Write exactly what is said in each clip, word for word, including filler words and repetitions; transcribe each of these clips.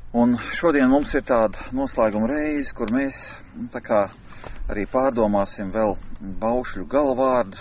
Un šodien mums ir tāda noslēguma reize, kur mēs nu, tā kā arī pārdomāsim vēl Baušļu galvārdus,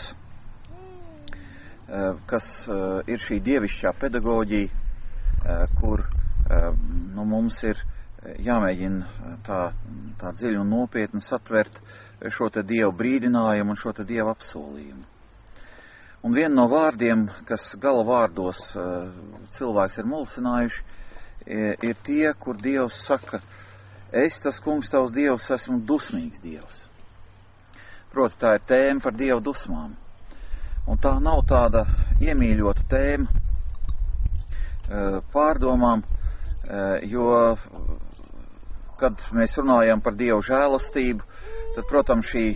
kas ir šī dievišķā pedagoģija, kur nu, mums ir jāmēģina tā, tā dziļi un nopietni satvert šo te Dievu brīdinājumu un šo te Dievu apsolījumu. Un viena no vārdiem, kas galvārdos cilvēks ir mulsinājuši, ir tie, kur Dievs saka, es, tas kungs tavs Dievs, esmu dusmīgs Dievs. Proti, tā ir tēma par Dievu dusmām. Un tā nav tāda iemīļota tēma pārdomām, jo, kad mēs runājam par Dievu žēlastību, tad, protams, šī,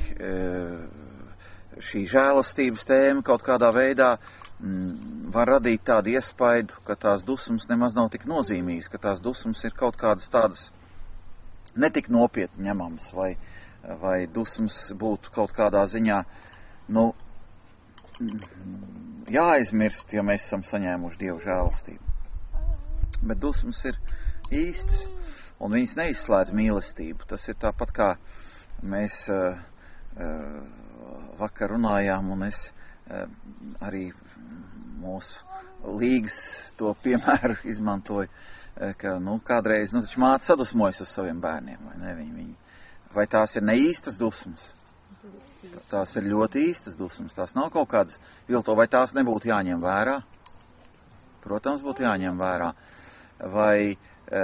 šī žēlastības tēma kaut kādā veidā var radīt tādu iespaidu, ka tās dusmas nemaz nav tik nozīmīgas, ka tās dusmas ir kaut kādas tādas netik nopietni ņemamas, vai, vai dusmas būtu kaut kādā ziņā, nu, jāaizmirst, ja mēs esam saņēmuši Dievu žēlastību. Bet dusmas ir īstas, un viņas neizslēdz mīlestību. Tas ir tāpat kā mēs uh, uh, vakar runājām, un es uh, arī mūsu līgas to piemēru izmantoju, ka, nu, kādreiz, nu, taču māte sadusmojas uz saviem bērniem, vai ne? Viņi, viņi, vai tās ir ne īstas dusmas? Tās ir ļoti īstas dusmas, tās nav kaut kādas vilto, vai tās nebūtu jāņem vērā? Protams, būtu jāņem vērā. Vai e,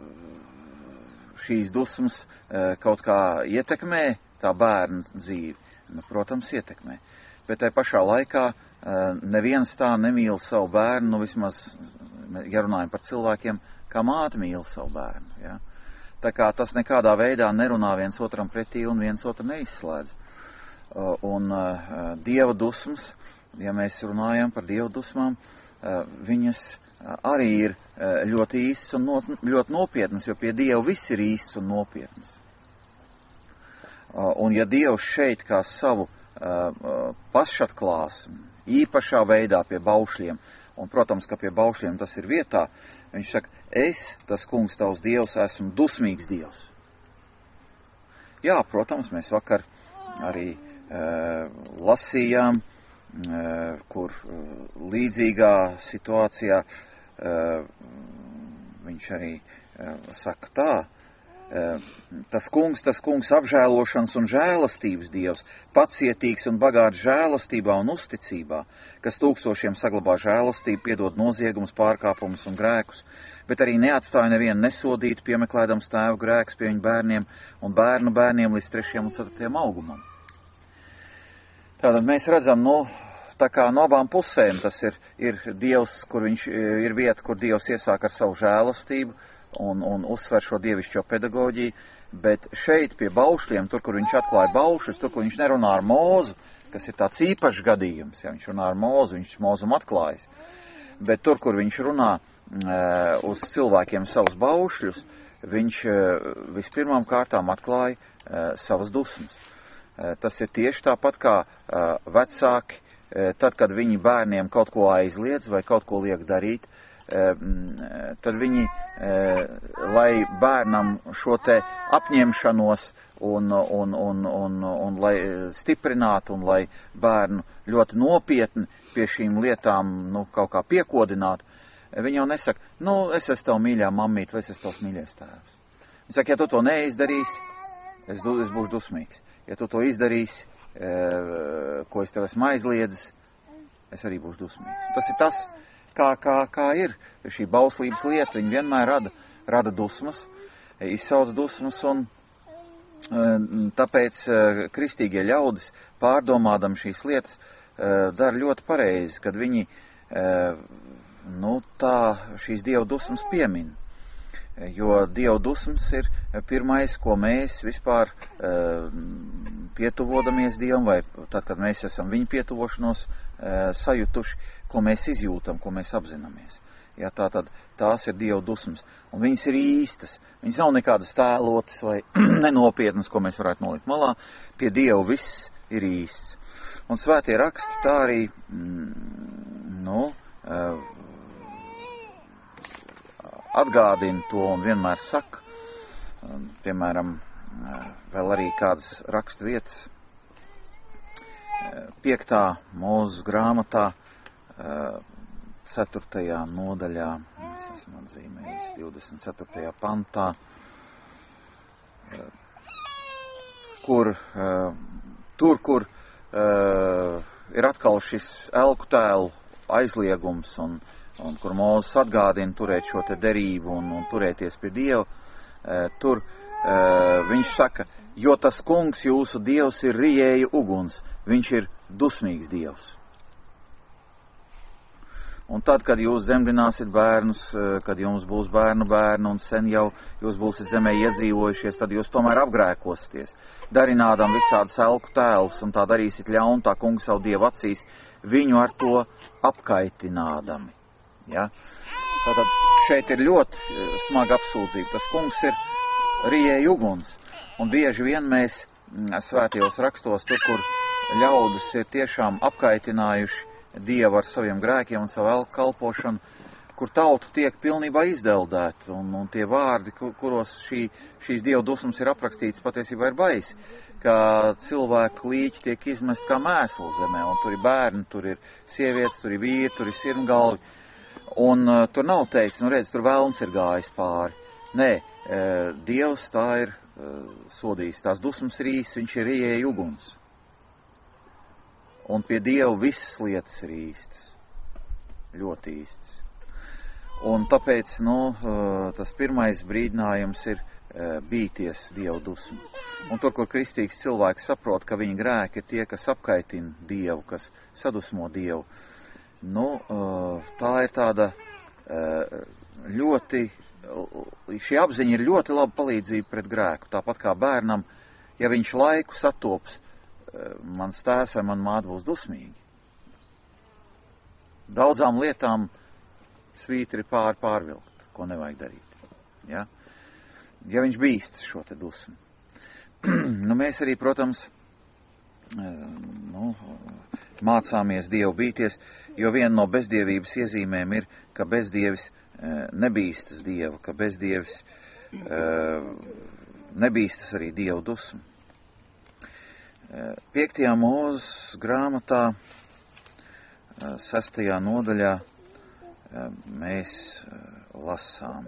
šīs dusmas e, kaut kā ietekmē tā bērna dzīvi? Nu, protams, ietekmē. Bet tai pašā laikā e, neviens tā nemīl savu bērnu, nu vismaz, ja runājam par cilvēkiem, kā māte mīl savu bērnu. Ja? Tā kā tas nekādā veidā nerunā viens otram pretī un viens otru neizslēdz. Un uh, Dieva dusmas, ja mēs runājam par Dieva dusmām, uh, viņas arī ir uh, ļoti īstas un not, ļoti nopietnas, jo pie Dieva viss ir īsts un nopietnas. Uh, un ja Dievs šeit kā savu uh, pašatklāsmi, īpašā veidā pie Baušļiem, un, protams, ka pie Baušļiem tas ir vietā, viņš saka, es, tas kungs tavs Dievs, esmu dusmīgs Dievs. Jā, protams, mēs vakar arī uh, lasījām, uh, kur uh, līdzīgā situācijā uh, viņš arī uh, saka tā, tas kungs, tas kungs apžēlošanas un žēlastības Dievs, pacietīgs un bagāts žēlastībā un uzticībā, kas tūkstošiem saglabā žēlastību, piedod noziegumus, pārkāpumus un grēkus, bet arī neatstāja nevienu nesodītu, piemeklēdams tēvu grēkus pie viņu bērniem un bērnu bērniem līdz trešajam un ceturtajam augumam. Tātad mēs redzam, nu, tā kā no abām pusēm tas ir, ir Dievs, kur viņš ir vieta, kur Dievs iesāk ar savu žēlastību, Un, un uzsver šo dievišķo pedagoģiju, bet šeit pie Baušļiem, tur, kur viņš atklāja Baušļus, tur, kur viņš nerunā ar Mūzu, kas ir tāds īpašs gadījums, ja viņš runā ar Mūzu, viņš Mūzum atklājas, bet tur, kur viņš runā e, uz cilvēkiem savus Baušļus, viņš e, vispirmām kārtām atklāja e, savas dusmas. E, tas ir tieši tāpat kā e, vecāki, e, tad, kad viņi bērniem kaut ko aizliedz vai kaut ko liek darīt, tad viņi, lai bērnam šo te apņemšanos un, un, un, un, un lai stiprinātu un lai bērnu ļoti nopietni pie šīm lietām nu, kaut kā piekodinātu, viņi jau nesaka, nu, es esmu tavu mīļā mammīt vai es esmu tavs mīļais tēvs. Viņi saka, ja tu to neizdarīsi, es, es būšu dusmīgs. Ja tu to izdarīsi, ko es tev esmu aizliedzis, es arī būšu dusmīgs. Tas ir tas, Kā, kā, kā ir šī bauslības lieta, viņi vienmēr rada, rada dusmas, izsauc dusmas, un tāpēc kristīgie ļaudis, pārdomādam šīs lietas, dara ļoti pareizi, kad viņi nu, tā šīs Dieva dusmas piemin. Jo Dieva dusmas ir pirmais, ko mēs vispār pietuvodamies Dievam, vai tad, kad mēs esam viņa pietuvošanos sajutuši, ko mēs izjūtam, ko mēs apzināmies. Ja, tā tad tās ir Dieva dusmas. Un viņas ir īstas. Viņas nav nekādas tēlotas vai nenopietnas, ko mēs varētu nolikt malā. Pie Dieva viss ir īsts. Un svētie raksti tā arī, mm, nu, atgādina to un vienmēr saka, piemēram, vēl arī kādas rakstu vietas, piektā Mūzes grāmatā, ceturtajā nodaļā, es esmu atzīmējis, divdesmit ceturtajā pantā, kur, tur, kur ir atkal šis elku tēlu aizliegums un, un kur Mūzes atgādina turēt šo te derību un, un turēties pie Dieva, tur viņš saka, jo tas kungs jūsu Dievs ir rijēja uguns, viņš ir dusmīgs Dievs. Un tad, kad jūs zemdināsiet bērnus, kad jums būs bērnu bērni un sen jau jūs būsiet zemē iedzīvojušies, tad jūs tomēr apgrēkosieties, darinādam visādas elku tēlus, un tā darīsiet ļaunu tā kungs savu Dievu acīs, viņu ar to apkaitinādami. Ja? Tātad šeit ir ļoti smaga apsūdzība. Tas kungs ir rijēja uguns, un bieži vien mēs svētajos rakstos, tur, kur ļaudis ir tiešām apkaitinājuši Dievu ar saviem grēkiem un savu elku kalpošanu, kur tauta tiek pilnībā izdeldēta, un, un tie vārdi, kur, kuros šī, šīs Dieva dusmas ir aprakstītas, patiesībā ir baisi, ka cilvēku līķi tiek izmest kā mēslu zemē, un tur ir bērni, tur ir sievietes, tur ir vīri, tur ir sirmgalvi, un uh, tur nav teicis, nu redz, tur velns ir gājis pāri. Nē, uh, Dievs tā ir uh, sodījis, tās dusmas ir īsts, viņš ir rijēja uguns. Un pie Dieva visas lietas ir īstas, ļoti īstas. Un tāpēc, nu, tas pirmais brīdinājums ir bīties Dieva dusmu. Un tur, kur kristīgs cilvēks saprot, ka viņa grēki ir tie, kas apkaitina Dievu, kas sadusmo Dievu, nu, tā ir tāda ļoti, šī apziņa ir ļoti laba palīdzība pret grēku. Tāpat kā bērnam, ja viņš laiku satops, mans tēvs vai man māte būs dusmīgi. Daudzām lietām svītri pār pārvilkt, ko nevajag darīt. Ja, ja viņš bīstas šo te dusmu. Nu, mēs arī, protams, nu, mācāmies Dievu bīties, jo viena no bezdievības iezīmēm ir, ka bezdievis nebīstas Dievu, ka bezdievis nebīstas arī Dievu dusmu. Piektajā Mūzes grāmatā, sestajā nodaļā, mēs lasām.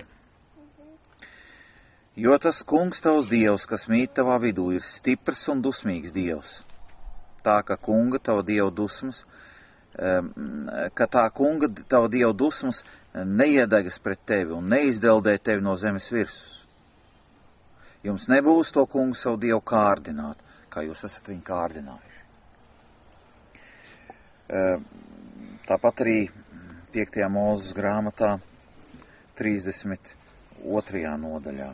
Jo tas kungs tavs Dievs, kas mīt tavā vidū, ir stiprs un dusmīgs Dievs. Tā, ka kunga tava Dieva dusmas, ka tā kunga tava Dieva dusmas neiedegas pret tevi un neizdeldē tevi no zemes virsus. Jums nebūs to kungu savu Dievu kārdināt, kā jūs esat viņu kārdinājuši. Tāpat arī piektajā Mūzes grāmatā, trīsdesmit otrajā nodaļā.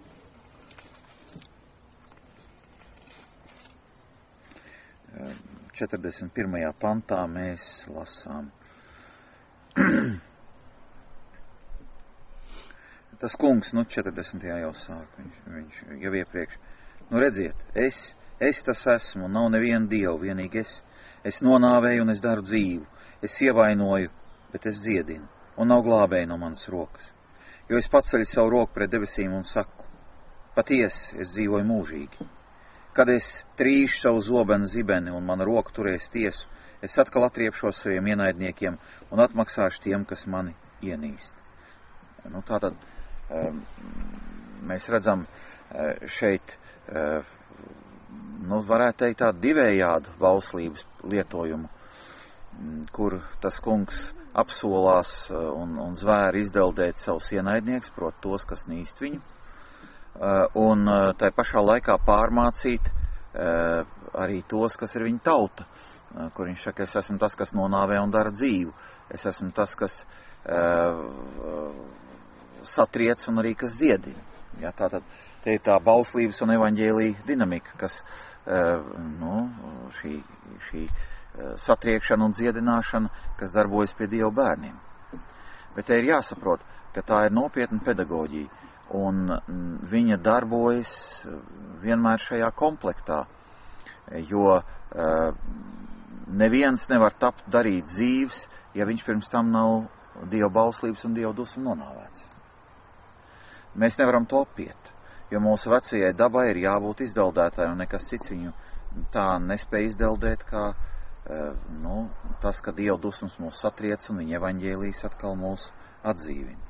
četrdesmit pirmajā pantā mēs lasām. Tas kungs, nu, četrdesmitajā jau sāk, viņš, viņš jau iepriekš. Nu, redziet, es Es tas esmu, nav neviena Dieva, vienīgi es. Es nonāvēju un es daru dzīvu. Es ievainoju, bet es dziedinu. Un nav glābēji no manas rokas. Jo es paceļu savu roku pret debesīm un saku, patiesi, es dzīvoju mūžīgi. Kad es trīšu savu zobenu zibeni un mana roka turēs tiesu, es atkal atriepšos saviem ienaidniekiem un atmaksāšu tiem, kas mani ienīst. Nu, tātad mēs redzam šeit, nu, varētu teikt tādu divējādu bauslības lietojumu, kur tas kungs apsolās un, un zvēri izdeldēt savus ienaidnieks, prot tos, kas nīst viņu, un tai pašā laikā pārmācīt arī tos, kas ir viņa tauta, kur viņš saka, es esmu tas, kas nonāvē un dara dzīvu, es esmu tas, kas satriec un arī kas dziedina. Ja, tātad te ir tā bauslības un evaņģēlija dinamika, kas, nu, šī, šī satriekšana un dziedināšana, kas darbojas pie Dieva bērniem. Bet te ir jāsaprot, ka tā ir nopietna pedagoģija, un viņa darbojas vienmēr šajā komplektā, jo neviens nevar tapt darīt dzīves, ja viņš pirms tam nav Dieva bauslības un Dieva dusmu nonāvēts. Mēs nevaram to apiet, jo mūsu vecajai dabai ir jābūt izdeldētāji, un nekas cits viņu tā nespēja izdeldēt, kā nu, tas, ka Dieva dusmas mūs satriec un viņa evaņģēlijas atkal mūs atdzīvina.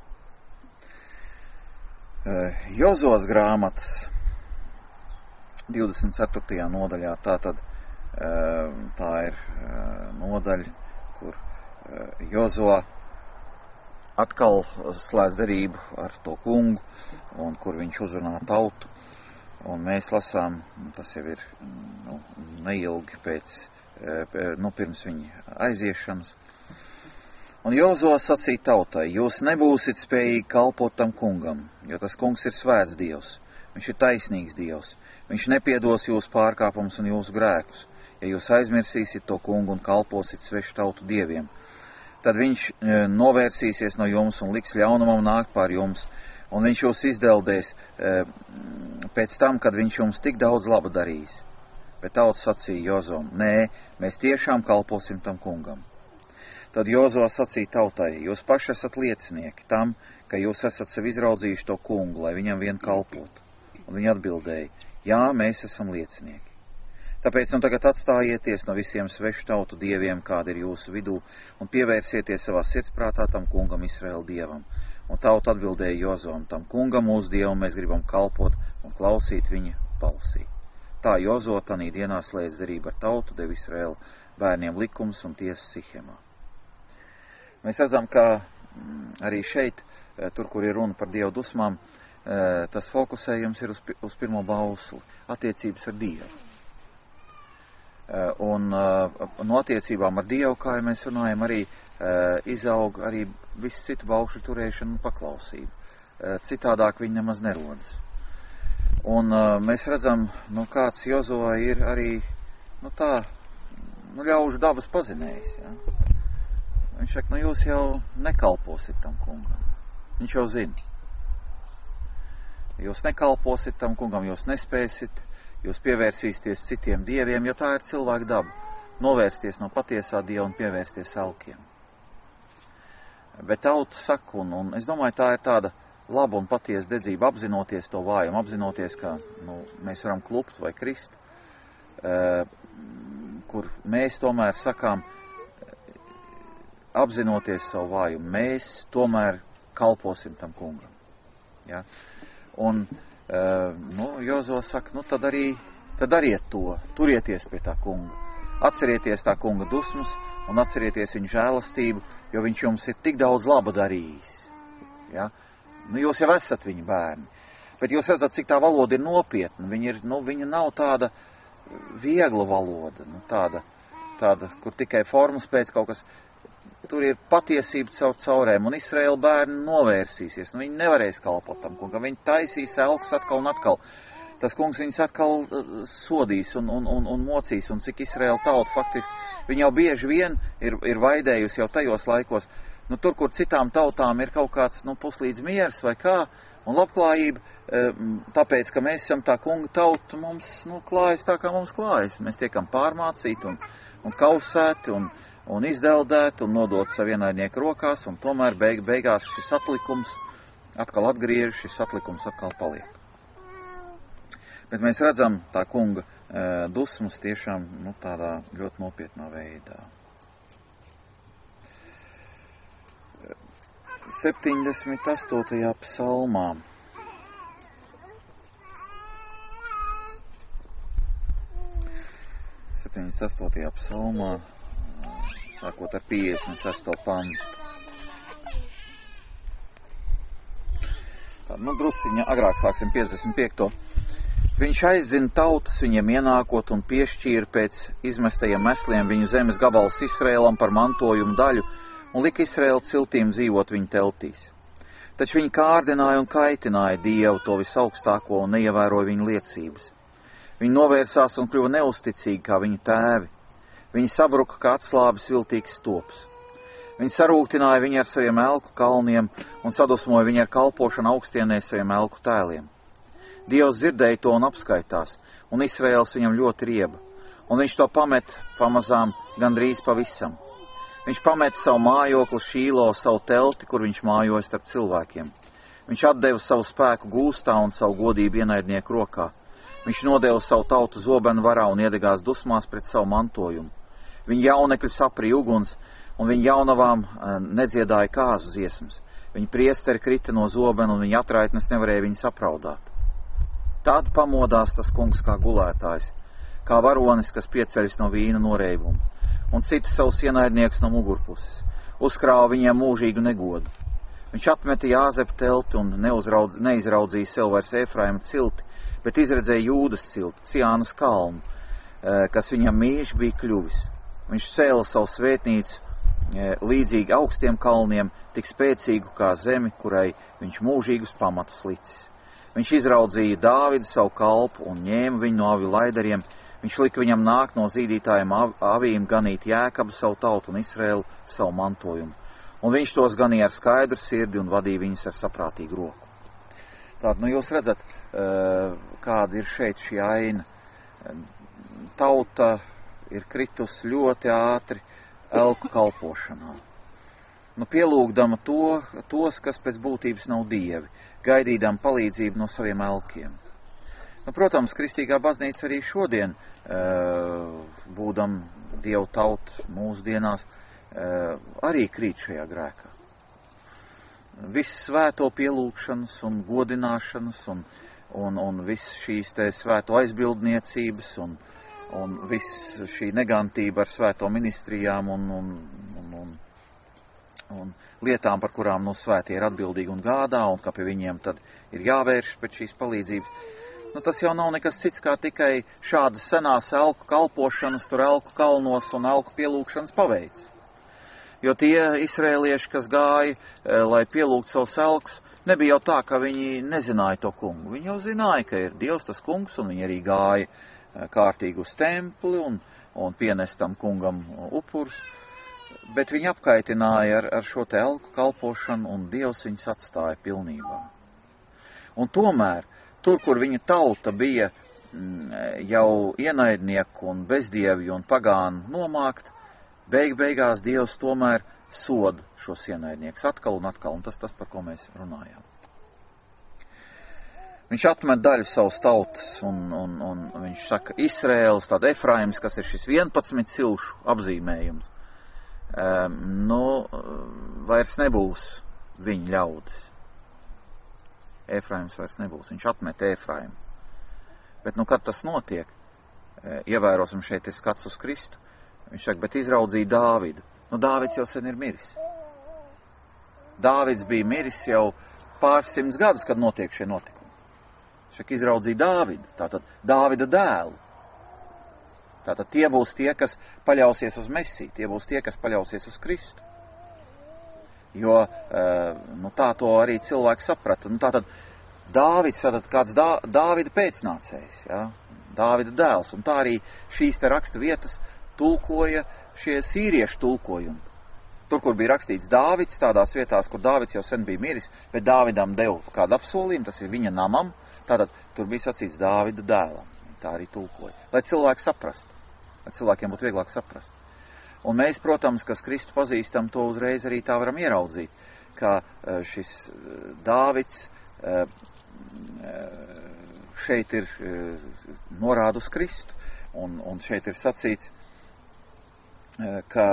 Jozos grāmatas divdesmit ceturtajā nodaļā, tātad tā ir nodaļa, kur Jozo atkal slēdz derību ar to kungu, un kur viņš uzrunā tautu, un mēs lasām, tas jau ir nu, neilgi pēc, nu, pirms viņa aiziešanas. Un Jozo sacīja tautai, jūs nebūsit spējīgi kalpot tam kungam, jo tas kungs ir svēts Dievs, viņš ir taisnīgs Dievs, viņš nepiedos jūsu pārkāpumus un jūsu grēkus. Ja jūs aizmirsīsiet to kungu un kalposit svešu tautu dieviem, tad viņš novērsīsies no jums un liks ļaunumam nākt pār jums, un viņš jūs izdeldēs pēc tam, kad viņš jums tik daudz laba darīs. Bet tauta sacīja Jozom, nē, mēs tiešām kalposim tam kungam. Tad Jozo sacīja tautai, jūs paši esat liecinieki tam, ka jūs esat sev izraudzījuši to kungu, lai viņam vien kalpotu. Un viņi atbildēja, jā, mēs esam liecinieki. Tāpēc nu tagad atstājieties no visiem svešu tautu dieviem, kādi ir jūsu vidū, un pievērsieties savā sirdsprātā tam kungam Izraēla dievam. Un tauta atbildēja Jozom, tam kungam mūsu dievam mēs gribam kalpot un klausīt viņa balsī. Tā Jozo tanī dienā slēdz derību ar tautu, deva Izraēla bērniem likums un tiesas Sihemā. Mēs redzam, ka arī šeit, tur, kur ir runa par Dievu dusmām, tas fokusējums ir uz, uz pirmo bausli, attiecības ar Dievu. Un no attiecībām ar Dievu, kā jau mēs runājam, arī izaug arī visu citu baukšļu turēšanu un paklausību. Citādāk viņi nemaz nerodas. Un mēs redzam, nu, kāds Jozo ir arī, nu tā, nu, ļaužu dabas pazinējis, ja? Viņš saka, nu jūs jau nekalposit tam kungam. Viņš jau zina. Jūs nekalposit tam kungam, jūs nespēsit, jūs pievērsīsieties citiem dieviem, jo tā ir cilvēka daba. Novērsties no patiesā dieva un pievērsties elkiem. Bet tauta saka, un, un es domāju, tā ir tāda laba un patiesa dedzība, apzinoties to vājumu, apzinoties, ka nu, mēs varam klupt vai krist, uh, kur mēs tomēr sakām, apzinoties savu vājumu, mēs tomēr kalposim tam kungam. Ja? Un, uh, nu, Jozo saka, nu, tad arī, tad dariet to, turieties pie tā kunga. Atcerieties tā kunga dusmas un atcerieties viņa žēlastību, jo viņš jums ir tik daudz laba darījis. Ja? Nu, jūs jau esat viņa bērni. Bet jūs redzat, cik tā valoda ir nopietna. Viņa, ir, nu, viņa nav tāda viegla valoda, nu, tāda, tāda, kur tikai formas pēc kaut kas. Tur ir patiesība caur caurēm, un Izraēla bērni novērsīsies. Nu, viņi nevarēs kalpot tam kungam. Viņi taisīs elkus atkal un atkal. Tas kungs viņus atkal sodīs un, un, un, un mocīs, un cik Izraēla tauta faktiski, viņi jau bieži vien ir, ir vaidējusi jau tajos laikos, nu, tur, kur citām tautām ir kaut kāds, nu, puslīdz miers vai kā, un labklājība, tāpēc, ka mēs esam tā kunga tauta, mums, nu, klājas tā, kā mums klājas. Mēs tiekam pārmācīti un, un kausēti un, un izdeldēti un nodot savu ienaidnieku rokās, un tomēr beig, beigās šis atlikums atkal atgriež, šis atlikums atkal paliek. Bet mēs redzam tā kunga e, dusmas tiešām, nu, tādā ļoti nopietnā veidā. septiņdesmit astotajā psalmā. septiņdesmit astotajā psalmā, sākot ar piecdesmit sesto pantu. Tā, nu, drusciņa agrāk sāksim piecdesmit piekto Viņš aizzina tautas viņiem ienākot un piešķīra pēc izmestajiem mesliem viņu zemes gabals Izraēlam par mantojumu daļu un lika Izraēla ciltīm dzīvot viņu teltīs. Taču viņi kārdināja un kaitināja Dievu to visaugstāko un neievēroja viņu liecības. Viņi novērsās un kļuva neusticīgi kā viņu tēvi. Viņi sabruka kā atslābis viltīgs stops. Viņi sarūktināja viņu ar saviem elku kalniem un sadusmoja viņu ar kalpošanu augstienē saviem elku tēliem. Dievs dzirdēja to un apskaitās, un Izraēls viņam ļoti rieba, un viņš to pamet pamazām gandrīz pavisam. Viņš pamet savu mājokli Šīlo, savu telti, kur viņš mājoja starp cilvēkiem. Viņš atdeva savu spēku gūstā un savu godību ienaidnieku rokā. Viņš nodeva savu tautu zobenu varā un iedegās dusmās pret savu mantojumu. Viņa jaunekļus aprīja uguns, un viņa jaunavām nedziedāja kāzu dziesmas. Viņa priesteri krita no zobena, un viņa atraitnes nevarēja viņus apraudāt. Tad pamodās tas kungs kā gulētājs, kā varonis, kas pieceļas no vīna noreibuma, un cita savus ienaidniekus no mugurpuses, uzkrāva viņiem mūžīgu negodu. Viņš apmeta Jāzepu telti un neuzraudz, neizraudzīja sev vairs Efraima cilti, bet izredzēja Jūdas cilti, Ciānas kalnu, kas viņam mīļš bija kļuvis. Viņš cēla savu svētnīcu līdzīgi augstiem kalniem, tik spēcīgu kā zemi, kurai viņš mūžīgus pamatus licis. Viņš izraudzīja Dāvidu savu kalpu un ņēma viņu no avju laidariem. Viņš lika viņam nākt no zīdītājiem avīm ganīt Jēkabu savu tautu un Izraēlu savu mantojumu. Un viņš tos ganīja ar skaidru sirdi un vadīja viņus ar saprātīgu roku. Tātad, nu jūs redzat, kāda ir šeit šī aina. Tauta ir kritusi ļoti ātri elku kalpošanā. Nu, pielūgdama to, tos, kas pēc būtības nav dievi, gaidīdama palīdzību no saviem elkiem. Nu, protams, kristīgā baznīca arī šodien, būdam dievu tautu mūsdienās, arī krīt šajā grēkā. Viss svēto pielūgšanas un godināšanas un, un, un viss šīs te svēto aizbildniecības un, un viss šī negantība ar svēto ministrijām un, un, un, un un lietām, par kurām no svētie ir atbildīgi un gādā, un ka pie viņiem tad ir jāvērš pēc šīs palīdzības. Nu, tas jau nav nekas cits kā tikai šādas senās elku kalpošanas, tur elku kalnos un elku pielūgšanas paveids. Jo tie izrēlieši, kas gāja, lai pielūgtu savus elkus, nebija jau tā, ka viņi nezināja to kungu. Viņi jau zināja, ka ir Dievs tas kungs, un viņi arī gāja kārtīgi uz templi un, un pienest tam kungam upurus. Bet viņi apkaitināja ar, ar šo te elku kalpošanu, un Dievs viņus atstāja pilnībā. Un tomēr, tur, kur viņa tauta bija jau ienaidnieku un bezdievi un pagānu nomākt, beig beigās Dievs tomēr soda šos ienaidniekus atkal un atkal, un tas tas, par ko mēs runājām. Viņš atmet daļu savas tautas, un, un, un viņš saka, Izraēls, tāda Efraims, kas ir šis vienpadsmit cilšu apzīmējums, Um, nu, vairs nebūs viņa ļaudis. Efraims vairs nebūs, viņš atmet Efraimu. Bet, nu, kad tas notiek, ievērosim šeit ir skats uz Kristu, viņš saka, bet izraudzīja Dāvidu. Nu, Dāvids jau sen ir miris. Dāvids bija miris jau pārsimts gadus, kad notiek šie notikumi. Viņš saka, izraudzīja Dāvidu, tātad Dāvida dēlu. Tātad tie būs tie, kas paļausies uz Mesiju, tie būs tie, kas paļausies uz Kristu. Jo, nu, tā to arī cilvēki saprata. Nu, tātad Dāvids, tātad kāds Dā, Dāvida pēcnācējs, ja? Dāvida dēls. Un tā arī šīs te raksta vietas tulkoja šie sīriešu tulkojumi. Tur, kur bija rakstīts Dāvids, tādās vietās, kur Dāvids jau sen bija miris, bet Dāvidam deva kādu apsolījumu, tas ir viņa namam, tātad tur bija sacīts Dāvida dēlam. Tā arī tulkoja. Lai cilvēki saprastu. Lai cilvēkiem būtu vieglāk saprast. Un mēs, protams, kas Kristu pazīstam, to uzreiz arī tā varam ieraudzīt, ka šis Dāvids šeit ir norāda uz Kristu. Un, un šeit ir sacīts, ka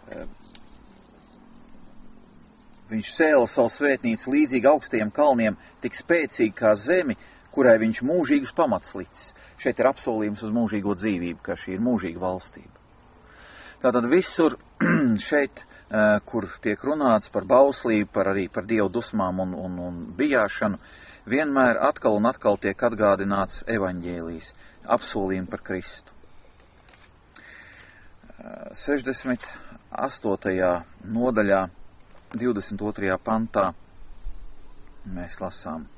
viņš cēla savu svētnīcu līdzīgi augstajiem kalniem, tik spēcīgi kā zemi, kurai viņš mūžīgus pamatus licis. Šeit ir apsolījums uz mūžīgo dzīvību, ka šī ir mūžīga valstība. Tātad visur šeit, kur tiek runāts par bauslību, par arī par Dievu dusmām un, un, un bijāšanu, vienmēr atkal un atkal tiek atgādināts evaņģēlijs, apsolījumi par Kristu. sešdesmit astotajā nodaļā, divdesmit otrajā pantā mēs lasām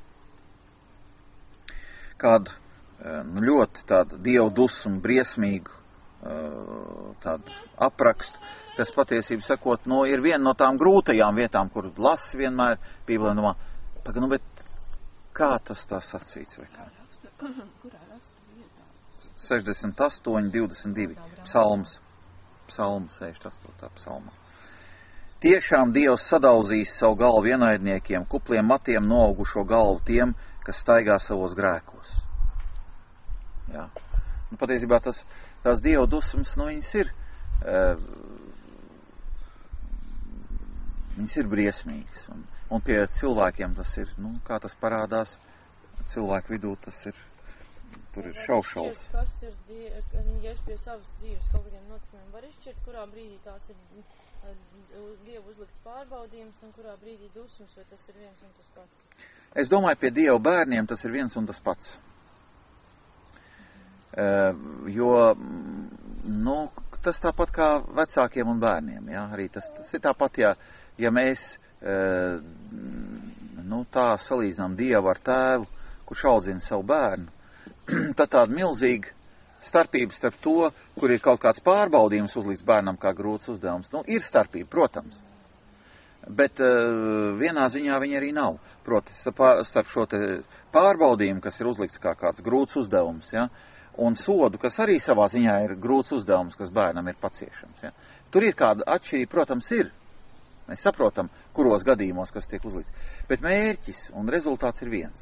kādu nu, ļoti tādu dievu dusmu, briesmīgu tādu aprakstu, kas patiesību sakot, nu, ir viena no tām grūtajām vietām, kur lasi vienmēr Bībelē, domā, paga, nu, bet kā tas tā sacīts vai kā? Kurā raksta vietā? sešdesmit astoņi, divdesmit divi, psalms, psalms sešdesmit astotajā psalmā. Tiešām Dievs sadauzīs savu galvu ienaidniekiem, kupliem matiem noaugušo galvu tiem, kas staigā savos grēkos. Jā. Nu, patiesībā tas, tās Dieva dusmas, nu, viņas ir, uh, viņas ir briesmīgas. Un, un pie cilvēkiem tas ir, nu, kā tas parādās, cilvēku vidū tas ir, tur ir šaušaus. Kas ir, ja es pie savas dzīves kaut kādiem notikumiem var izšķirt, kurā brīdī tās ir Dievu uzlikts pārbaudījums un kurā brīdī dusmas, vai tas ir viens un tas pats? Es domāju, pie Dieva bērniem tas ir viens un tas pats. Uh, jo, nu, tas tāpat kā vecākiem un bērniem, jā, arī tas, tas ir tāpat, ja, ja mēs, uh, nu, tā salīdzinām Dievu ar tēvu, kurš audzina savu bērnu, tad tāda milzīga starpība starp to, kur ir kaut kāds pārbaudījums uzlīdz bērnam kā grūts uzdevums. Nu, ir starpība, protams. Bet uh, vienā ziņā viņa arī nav. Proti, starp šo te pārbaudījumu, kas ir uzlikts kā kāds grūts uzdevums, ja, un sodu, kas arī savā ziņā ir grūts uzdevums, kas bērnam ir paciešams. Ja. Tur ir kāda atšķirība, protams, ir. Mēs saprotam, kuros gadījumos, kas tiek uzlikts. Bet mērķis un rezultāts ir viens.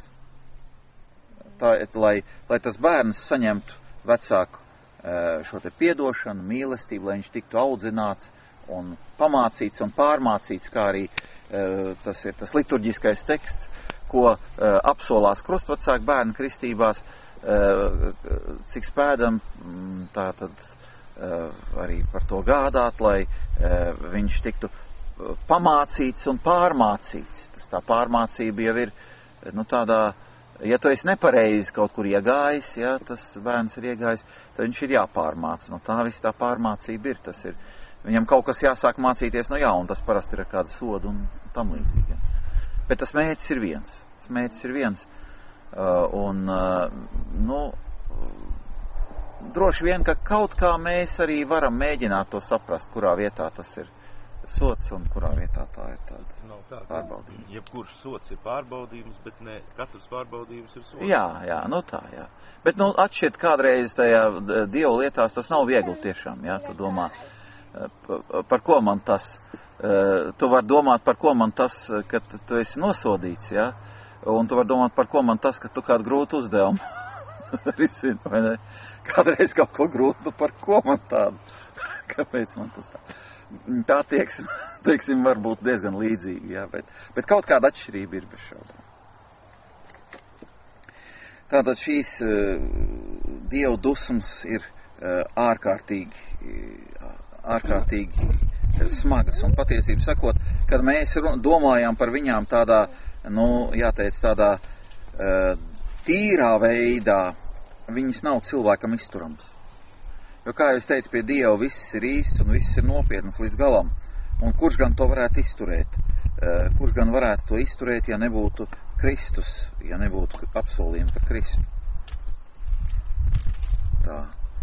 Tā, lai, lai tas bērns saņemtu vecāku šo te piedošanu, mīlestību, lai viņš tiktu audzināts un pamācīts un pārmācīts, kā arī tas ir tas liturģiskais teksts, ko apsolās krustvecāku bērnu kristībās, cik spēdam tā tad arī par to gādāt, lai viņš tiktu pamācīts un pārmācīts. Tas tā pārmācība jau ir, nu, tādā, ja tu esi nepareizi kaut kur iegājis, ja, tas bērns ir iegājis, tad viņš ir jāpārmāc. Nu, tā viss tā pārmācība ir, tas ir, viņam kaut kas jāsāk mācīties no jauna, tas parasti ir ar kādu sodu un tam līdzīgi. Ja. Bet tas mērķis ir viens, tas mērķis ir viens, uh, un, uh, nu, droši vien, ka kaut kā mēs arī varam mēģināt to saprast, kurā vietā tas ir sots un kurā vietā tā ir tāda tā, pārbaudījums. Jebkurš sots ir pārbaudījums, bet ne katrs pārbaudījums ir sots. Jā, jā, nu tā, jā. Bet, nu, atšķirt kādreiz tajā Dieva lietās, tas nav viegli tiešām, jā, tu domā, par ko man tas, tu var domāt, par ko man tas, ka tu esi nosodīts, jā, un tu var domāt, par ko man tas, ka tu kādu grūtu uzdevumu risini, vai ne? Kādreiz kaut ko grūtu, par ko man tādu? Kāpēc man tas tā? Tā teiksim, teiksim var būt diezgan līdzīgi, jā, bet, bet kaut kāda atšķirība ir bez šaubām. Tātad šīs uh, Dieva dusmas ir uh, ārkārtīgi, ārkārtīgi smagas, un patiesību sakot, kad mēs domājam par viņām tādā, nu, jāteic, tādā uh, tīrā veidā, viņas nav cilvēkam izturams. Jo, kā jau es teicu, pie Dieva viss ir īsts un viss ir nopietnas līdz galam. Un kurš gan to varētu izturēt? Uh, kurš gan varētu to izturēt, ja nebūtu Kristus, ja nebūtu apsolījumi par Kristu? Tā.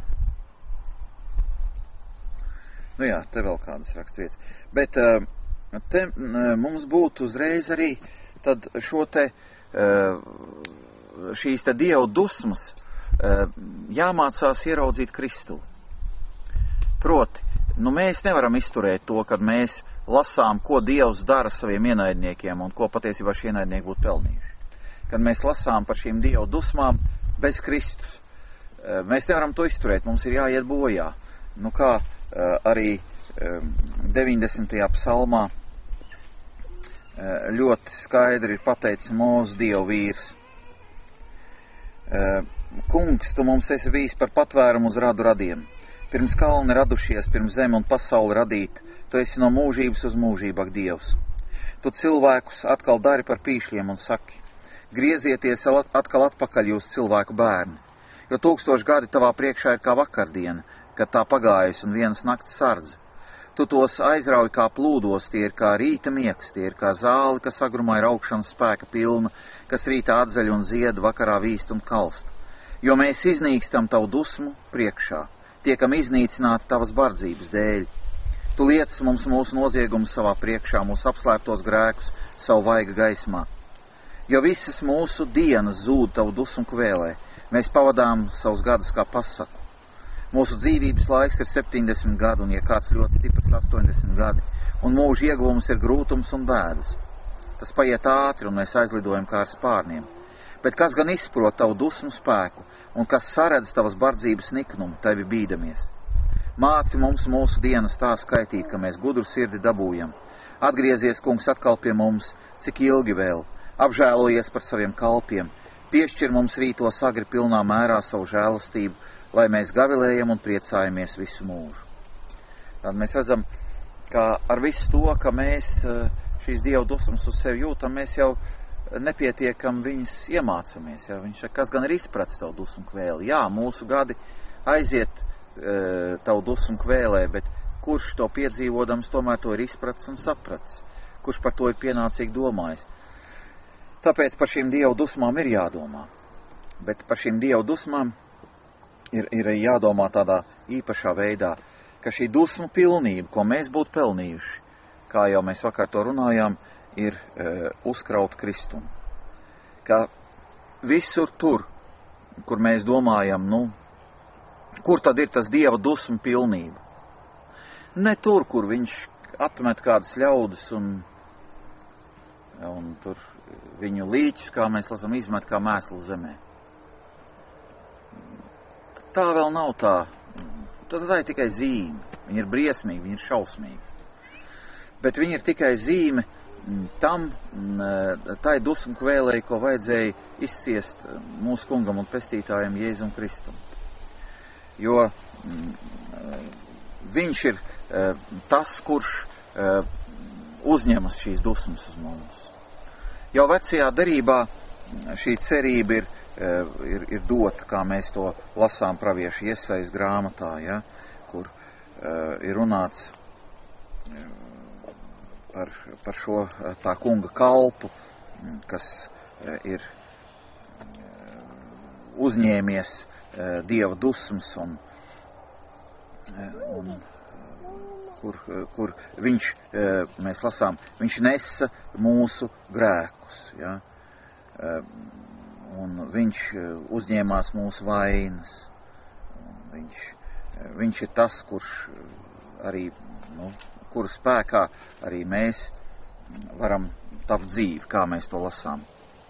Nu jā, te vēl kādas rakstvietas. Bet uh, te uh, mums būtu uzreiz arī tad šo te, uh, šīs te Dieva dusmas uh, jāmācās ieraudzīt Kristu. Proti, nu mēs nevaram izturēt to, kad mēs lasām, ko Dievs dara saviem ienaidniekiem un ko patiesībā šie ienaidnieki būtu pelnījuši. Kad mēs lasām par šīm Dieva dusmām bez Kristus, mēs nevaram to izturēt, mums ir jāiet bojā. Nu kā arī deviņdesmitajā psalmā ļoti skaidri ir pateicis Mūsu Dieva vīrs. Kungs, tu mums esi bijis par patvērumu uz radu radiem. Pirms kalni radušies, pirms zeme un pasauli radīt, tu esi no mūžības uz mūžību, ak Dievs. Tu cilvēkus atkal dari par pīšļiem un saki, griezieties atkal atpakaļ jūs cilvēku bērni, jo tūkstoši gadi tavā priekšā ir kā vakardiena, kad tā pagājusi un vienas nakts sardze. Tu tos aizrauj kā plūdos, tie ir kā rīta miegs, tie ir kā zāli, kas agrumā ir augšanas spēka pilna, kas rītā atzaļ un zied, vakarā vīst un kalst. Jo mēs iznīkstam tavu dusmu priekšā. Tiekam iznīcināti tavas bardzības dēļ. Tu liec mums mūsu noziegumus savā priekšā, mūsu apslēptos grēkus savu vaiga gaismā. Jo visas mūsu dienas zūd tavu dusmu kvēlē, mēs pavadām savus gadus kā pasaku. Mūsu dzīvības laiks ir septiņdesmit gadi, un ja kāds ļoti stiprs astoņdesmit gadi, un mūža ieguvums ir grūtums un bēdas. Tas paiet ātri, un mēs aizlidojam kā ar spārniem. Bet kas gan izprot tavu dusmu spēku, un kas saredz tavas bardzības niknumu, tevi bīdamies? Māci mums mūsu dienas tā skaitīt, ka mēs gudru sirdi dabūjam. Atgriezies, kungs, atkal pie mums, cik ilgi vēl, apžēlojies par saviem kalpiem, piešķir mums rītos agri pilnā mērā savu žēlastību, lai mēs gavilējam un priecājamies visu mūžu. Tad mēs redzam, ka ar visu to, ka mēs šīs Dieva dusmas uz sevi jūtam, mēs jau nepietiekam viņas iemācamies. Ja? Viņš saka, kas gan ir izprats tavu dusmu kvēli? Jā, mūsu gadi aiziet e, tavu dusmu kvēlē, bet kurš to piedzīvodams tomēr to ir izprats un saprats? Kurš par to ir pienācīgi domājis? Tāpēc par šīm Dieva dusmām ir jādomā. Bet par šīm Dieva dusmām ir, ir jādomā tādā īpašā veidā, ka šī dusmu pilnība, ko mēs būtu pelnījuši, kā jau mēs vakar to runājām, ir e, uzkraut Kristumu. Ka visur tur, kur mēs domājam, nu, kur tad ir tas Dieva dusmu pilnība? Ne tur, kur viņš atmet kādas ļaudis un, un tur viņu līķus, kā mēs lasām, izmet kā mēslu zemē. Tā vēl nav tā. Tad tā ir tikai zīme. Viņa ir briesmīga, viņa ir šausmīga. Bet viņa ir tikai zīme tam, tai dusmu kvēlei, ko vajadzēja izciest mūsu kungam un pestītājam Jēzum Kristum. Jo viņš ir tas, kurš uzņemas šīs dusmas uz mums. Jau vecajā derībā šī cerība ir, ir, ir dota, kā mēs to lasām praviešu Iesajas grāmatā, ja, kur ir runāts par, par šo tā kunga kalpu, kas ir uzņēmies Dieva dusmas un, un kur, kur viņš, mēs lasām, viņš nesa mūsu grēkus, ja? Un viņš uzņēmās mūsu vainas. Viņš, viņš ir tas, kurš arī, nu, kuru spēkā arī mēs varam tapt dzīvi, kā mēs to lasām.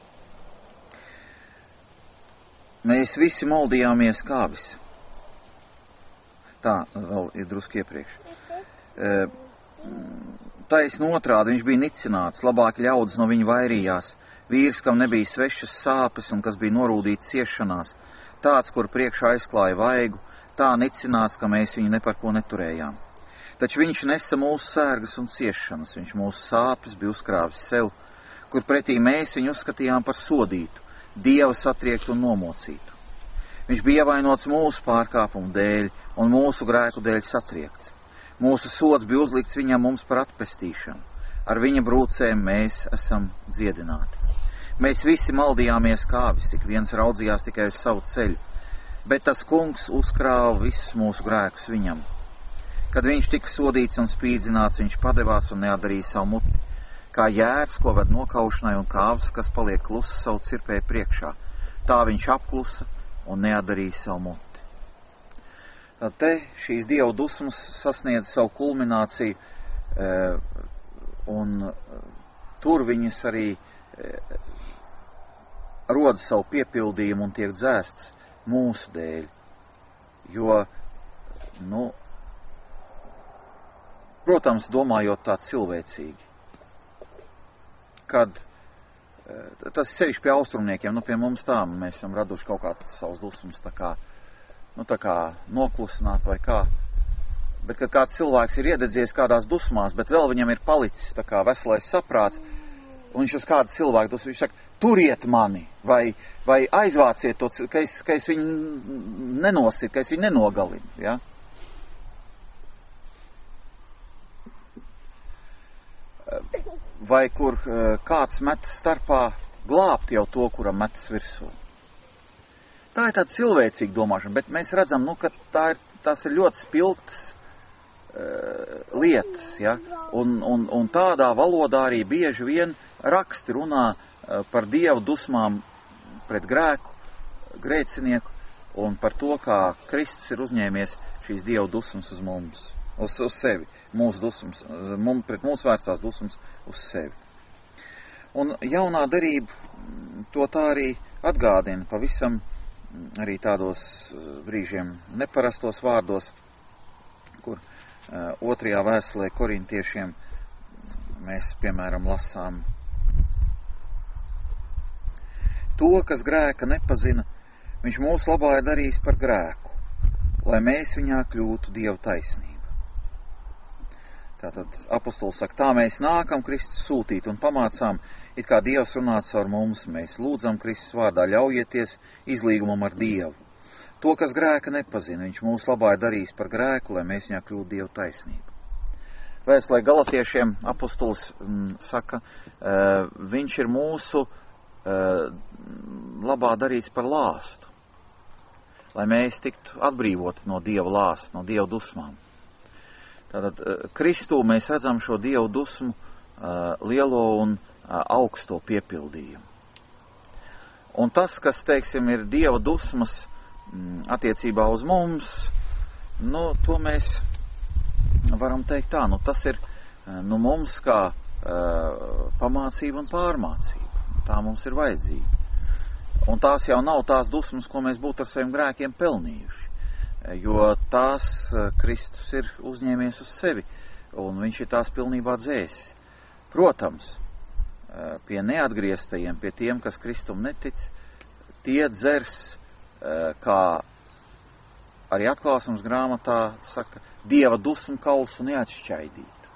Mēs visi maldījāmies kāvis. Tā, vēl ir druski iepriekš. Taisn otrādi, viņš bija nicināts, labāk ļaudis no viņa vairījās. Vīrs, kam nebija svešas sāpes un kas bija norūdīts ciešanās, tāds, kur priekšā aizklāja vaigu, tā nicināts, ka mēs viņu ne par ko neturējām. Taču viņš nesa mūsu sērgas un ciešanas, viņš mūsu sāpes bija uzkrāvis sev, kur pretī mēs viņu uzskatījām par sodītu, Dieva satriektu un nomocītu. Viņš bija ievainots mūsu pārkāpumu dēļ un mūsu grēku dēļ satriekts. Mūsu sods bija uzlikts viņam mums par atpestīšanu. Ar viņa brūcēm mēs esam dziedināti. Mēs visi maldījāmies kāvis, ik viens raudzījās tikai uz savu ceļu, bet tas kungs uzkrāva visus mūsu grēkus viņam. Kad viņš tika sodīts un spīdzināts, viņš padevās un neatdarīja savu muti, kā jērs, ko ved nokaušanai, un kāvs, kas paliek klusa savu cirpēju priekšā. Tā viņš apklusa un neatdarīja savu muti. Tad te šīs Dieva dusmas sasniedz savu kulmināciju, un tur viņas arī roda savu piepildījumu un tiek dzēsts mūsu dēļ. Jo, nu, protams, domājot tā cilvēcīgi, kad tas ir sevišķi pie austrumniekiem, nu pie mums tā, mēs esam raduši kaut kā savus dusmas tā kā, nu tā kā noklusināt vai kā, bet kad kāds cilvēks ir iededzies kādās dusmās, bet vēl viņam ir palicis tā kā veselais saprāts, un viņš uz kādu cilvēku dusmu, viņš saka, turiet mani, vai, vai aizvāciet to, ka es, ka es viņu nenosit, ka es viņu nenogalinu, ja? Vai kur kāds metas starpā glābt jau to, kuram metas virsū. Tā ir tāda cilvēcīga domāšana, bet mēs redzam, nu, ka tā ir, tās ir ļoti spilgtas uh, lietas, ja? un, un, un tādā valodā arī bieži vien raksti runā uh, par Dievu dusmām pret grēku, grēcinieku, un par to, kā Kristus ir uzņēmies šīs Dievu dusmas uz mums. uz, uz sevi, mūsu dusmas, mums, pret mūsu vērstās dusmas uz sevi. Un jaunā derība to tā arī atgādina pavisam arī tādos brīžiem neparastos vārdos, kur uh, otrajā vēstulē korintiešiem mēs, piemēram, lasām: To, kas grēka nepazina, viņš mūsu labā ir darījis par grēku, lai mēs viņā kļūtu Dieva taisnība. Tātad apostols saka, tā mēs nākam Kristus sūtīt un pamācām, it kā Dievs runā caur mums, mēs lūdzam Kristus vārdā, ļaujieties izlīgumam ar Dievu. To, kas grēka nepazina, viņš mūsu labā ir darījis par grēku, lai mēs viņā kļūtu Dieva taisnība. Vēstulē Galatiešiem apostols m, saka, uh, viņš ir mūsu uh, labā darīts par lāstu, lai mēs tiktu atbrīvoti no Dieva lāsta, no Dieva dusmām. Tātad uh, Kristū mēs redzam šo Dieva dusmu uh, lielo un uh, augsto piepildījumu. Un tas, kas, teiksim, ir Dieva dusmas m, attiecībā uz mums, nu, to mēs varam teikt tā, nu tas ir nu, mums kā uh, pamācība un pārmācība. Tā mums ir vajadzīga. Un tās jau nav tās dusmas, ko mēs būtu ar saviem grēkiem pelnījuši. Jo tās uh, Kristus ir uzņēmies uz sevi, un viņš ir tās pilnībā dzēsis. Protams, uh, pie neatgrieztajiem, pie tiem, kas Kristum netic, tie dzers, uh, kā arī atklāsums grāmatā saka, Dieva dusmu kausu neatšķaidīt.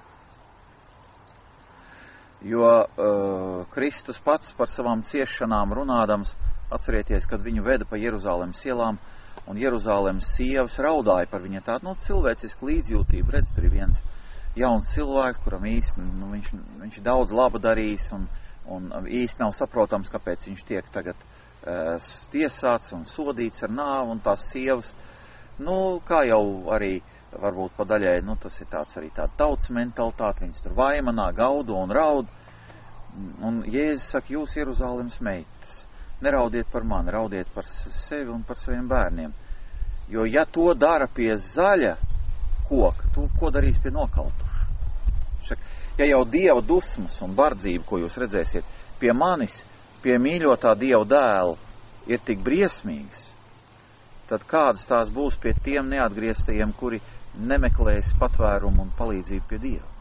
Jo uh, Kristus pats par savām ciešanām runādams, atcerieties, kad viņu veda pa Jeruzālēmas ielām, un Jeruzālēmas sievas raudāja par viņa tādu, nu, cilvēcisku līdzjūtību. Redz, tur ir viens jauns cilvēks, kuram īsti, nu, viņš, viņš daudz laba darījis, un, un īsti nav saprotams, kāpēc viņš tiek tagad uh, tiesāts un sodīts ar nāvu, un tās sievas, nu, kā jau arī varbūt pa daļai, nu, tas ir tāds arī tāda tautas mentalitāte, viņas tur vaimanā, gaudo un raud. Un Jēzus saka, jūs Jeruzālēmas meitas, neraudiet par mani, raudiet par sevi un par saviem bērniem. Jo ja to dara pie zaļa koka, to ko darīs pie nokaltuša? Ja jau Dieva dusmas un bardzība, ko jūs redzēsiet, pie manis, pie mīļotā Dieva dēla ir tik briesmīgas, tad kādas tās būs pie tiem neatgrieztajiem, kuri nemeklēs patvērumu un palīdzību pie Dieva.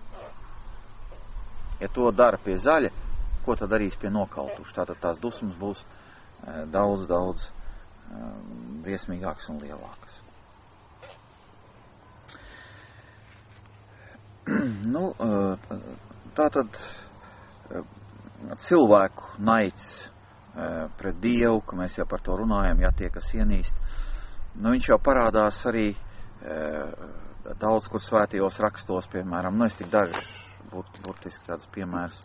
Ja to dara pie zaļa, ko tad darīs pie nokaltuša? Tātad tās dusmas būs e, daudz, daudz e, briesmīgākas un lielākas. nu, e, tātad e, cilvēku naids e, pret Dievu, ka mēs jau par to runājam, ja tie, kas ienīst, nu, viņš jau parādās arī daudz kur svētajos rakstos, piemēram, nu es tik daži būt, burtiski tāds piemērs,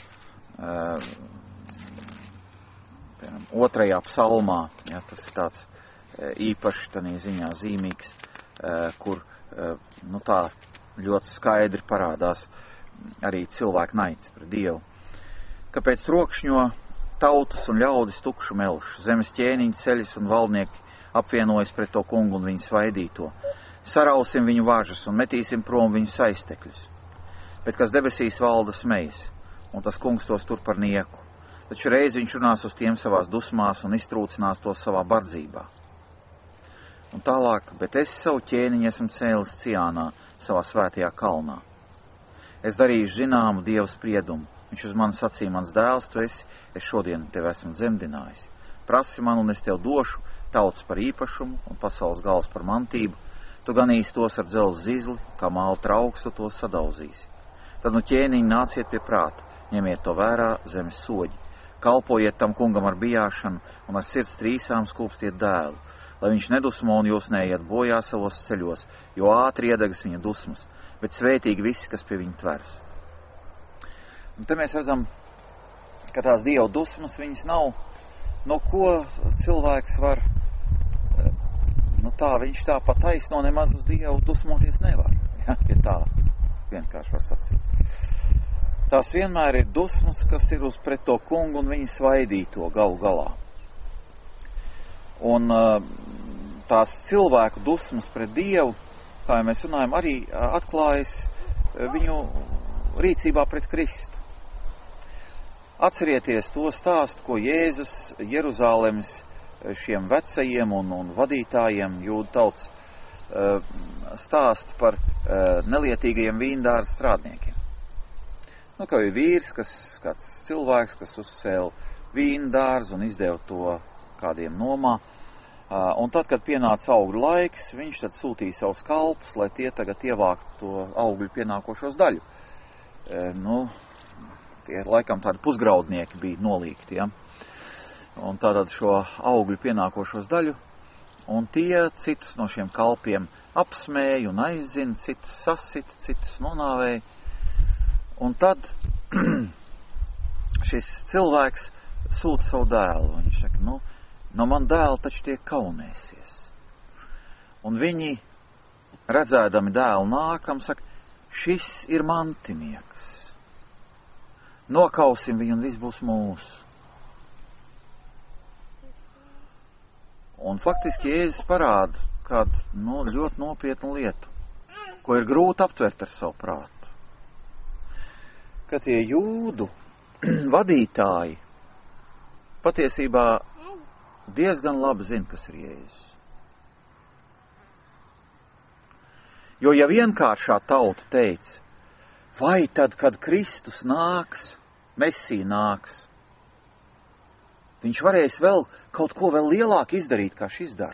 piemēram, otrajā psalmā, ja, tas ir tāds īpaši tanī ziņā zīmīgs, kur, nu tā ļoti skaidri parādās arī cilvēku naids pret Dievu. Kāpēc trokšņo tautas un ļaudis tukšu melšu, zemes ķēniņi ceļas un valdnieki apvienojas pret to kungu un viņu svaidīto. Sarausim viņu važas un metīsim prom viņu saistekļus. Bet kas debesīs valda smejas, un tas kungs tos tur par nieku. Taču reiz viņš runās uz tiem savās dusmās un iztrūcinās tos savā bardzībā. Un tālāk, bet es savu ķēniņu esmu cēlis Ciānā, savā svētajā kalnā. Es darīšu zināmu Dieva spriedumu. Viņš uz mani sacīja, mans dēls, tu esi, es šodien tevi esmu dzemdinājis. Prasi man, un es tev došu tautas par īpašumu un pasaules galvas par mantību. Tu ganīsi tos ar dzelzs zizli, kā māla trauks, tu tos sadauzīsi. Tad nu ķēniņi nāciet pie prāta, ņemiet to vērā zemes soģi. Kalpojiet tam kungam ar bijāšanu un ar sirds trīsām skūpstiet dēlu, lai viņš nedusmo un jūs neiet bojā savos ceļos, jo ātri iedegas viņa dusmas, bet svētīgi visi, kas pie viņa tvers. Un te mēs redzam, ka tās Dieva dusmas viņas nav, no ko cilvēks var, nu tā, viņš tā pa taisno nemaz uz Dievu dusmoties nevar, ja, ja tā vienkārši var sacīt. Tās vienmēr ir dusmas, kas ir uz pret to kungu un viņa svaidīto galu galā. Un tās cilvēku dusmas pret Dievu, kā jau mēs runājam, arī atklājas viņu rīcībā pret Kristu. Atcerieties to stāstu, ko Jēzus Jeruzālemes šiem vecajiem un, un vadītājiem jūdu tautas stāst par nelietīgajiem vīndāra strādniekiem. Nu, kā bija vīrs, kas, kāds cilvēks, kas uzcēla vīndārzu un izdeva to kādiem nomā. Un tad, kad pienāca augļu laiks, viņš tad sūtīja savus kalpus, lai tie tagad ievāktu to augļu pienākošos daļu. Nu, tie laikam tādi pusgraudnieki bija nolīgti, ja? Un tātad šo augļu pienākošos daļu, un tie citus no šiem kalpiem apsmēja un aizzina, citus sasita, citus nonāvēja. Un tad šis cilvēks sūta savu dēlu. Viņš saka, nu, no man dēla taču tiek kaunēsies. Un viņi, redzēdami dēlu nākam, saka, šis ir mantinieks. Nokausim viņu un viss būs mūsu. Un faktiski Jēzus parāda kādu nu, ļoti nopietnu lietu, ko ir grūti aptvert ar savu prātu. Ka tie jūdu vadītāji patiesībā diezgan labi zina, kas ir Jēzus. Jo ja vienkāršā tauta teica, vai tad, kad Kristus nāks, Mesija nāks, viņš varēs vēl kaut ko vēl lielāku izdarīt, kā šis dara.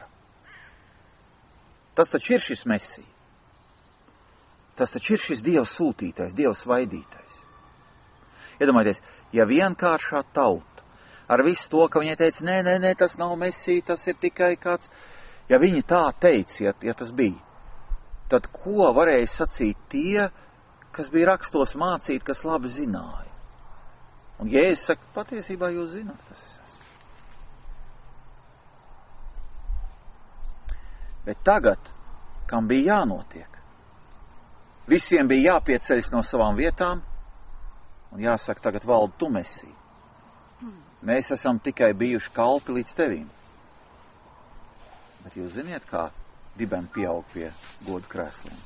Tas taču ir šis Mesija. Tas taču ir šis Dieva sūtītais, Dieva svaidītais. Iedomājieties, ja vienkāršā tauta, ar visu to, ka viņai teica, nē, nē, nē, tas nav Mesija, tas ir tikai kāds, ja viņi tā teica, ja, ja tas bija, tad ko varēja sacīt tie, kas bija rakstos mācīti, kas labi zināja? Un Jēzus saka, patiesībā jūs zināt, kas es esmu. Bet tagad, kam bija jānotiek? Visiem bija jāpieceļas no savām vietām, un jāsaka, tagad valda tu Mesija. Mēs esam tikai bijuši kalpi līdz tevīm. Bet jūs ziniet, kā dibeni pieaug pie godu krēsliem.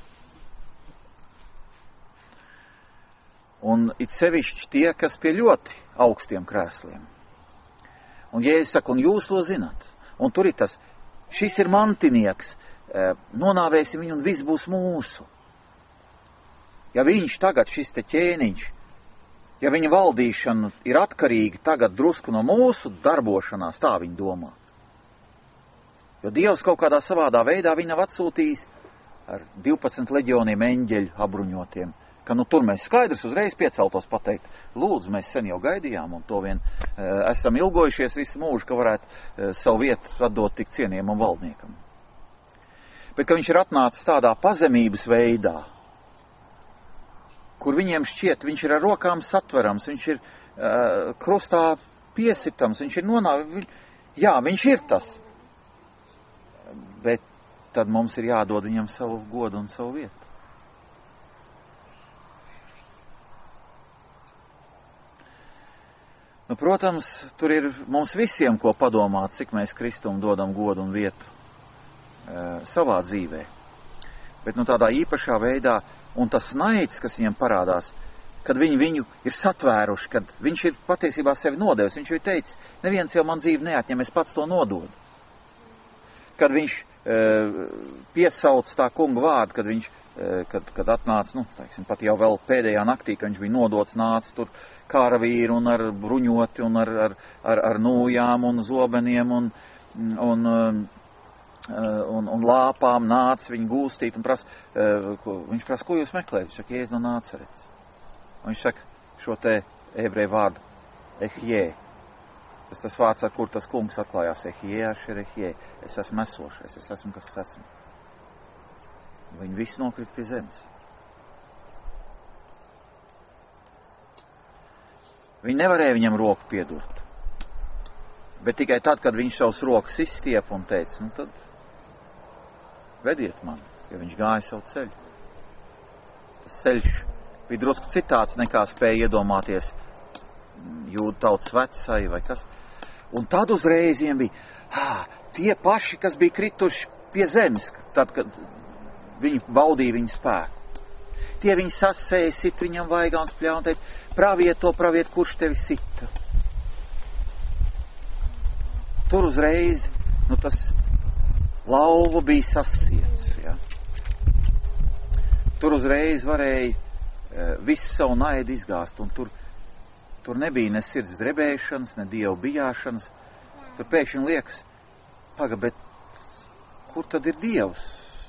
Un it sevišķi tie, kas pie ļoti augstiem krēsliem. Un Jēzus saka, un jūs to zināt. Un tur ir tas, šis ir mantinieks, nonāvēsim viņu un viss būs mūsu. Ja viņš tagad, šis te ķēniņš, ja viņa valdīšana ir atkarīga tagad drusku no mūsu darbošanās, tā viņa domā. Jo Dievs kaut kādā savādā veidā viņa nav atsūtījis ar divpadsmit leģioniem eņģeļu apbruņotiem, ka nu tur mēs skaidrs uzreiz pieceltos pateikt, lūdzu, mēs sen jau gaidījām un to vien e, esam ilgojušies visu mūžu, ka varētu e, savu vietu atdot tik cienījamam valdniekam. Bet, ka viņš ir atnācis tādā pazemības veidā, kur viņiem šķiet, viņš ir ar rokām satverams, viņš ir uh, krustā piesitams, viņš ir nonāvis, viņ... jā, viņš ir tas, bet tad mums ir jādod viņam savu godu un savu vietu. Nu, protams, tur ir mums visiem ko padomāt, cik mēs Kristum dodam godu un vietu uh, savā dzīvē. Bet nu tādā īpašā veidā, un tas naids, kas viņam parādās, kad viņi viņu ir satvēruši, kad viņš ir patiesībā sevi nodevis, viņš ir teicis, neviens jau man dzīvi neatņem, es pats to nododu. Kad viņš e, piesauc tā kunga vārdu, kad viņš, e, kad, kad atnāca, nu, teiksim, pat jau vēl pēdējā naktī, kad viņš bija nodots, nāca tur kāravīri un ar bruņoti un ar, ar, ar, ar nūjām un zobeniem un, un Un, un lāpām nāca viņu gūstīt un prasa, uh, ko, viņš prasa, ko jūs meklējat? Viņš saka, Jēzus no Nācerets. Un viņš saka šo te ebreju vārdu ehjē. Tas tas vārds, ar kur tas kungs atklājās, ehjē, ašer ehjē. Es esmu esošais, es esmu, kas es esmu. Un viņi visi nokrit pie zemes. Viņi nevarēja viņam roku piedurt. Bet tikai tad, kad viņš savus rokas izstiep un teica, nu tad vediet man, jo viņš gāja savu ceļu. Tas ceļš bija drusku citāds, nekā spēja iedomāties jūdu tautas vecai vai kas. Un tad uzreiz viņiem bija, ah, tie paši, kas bija krituši pie zemes, tad, kad viņi baudīja viņa spēku. Tie viņi sasēja, sit viņam vaigā un spļā un teica, praviet to, praviet, kurš tevi sita. Tur uzreiz, nu tas lauva bija sasiets, ja. Tur uzreiz varēja uh, visu savu naidu izgāzt, un tur, tur nebija ne sirds drebēšanas, ne dievu bijāšanas. Tur pēkšņi liekas, paga, bet kur tad ir dievs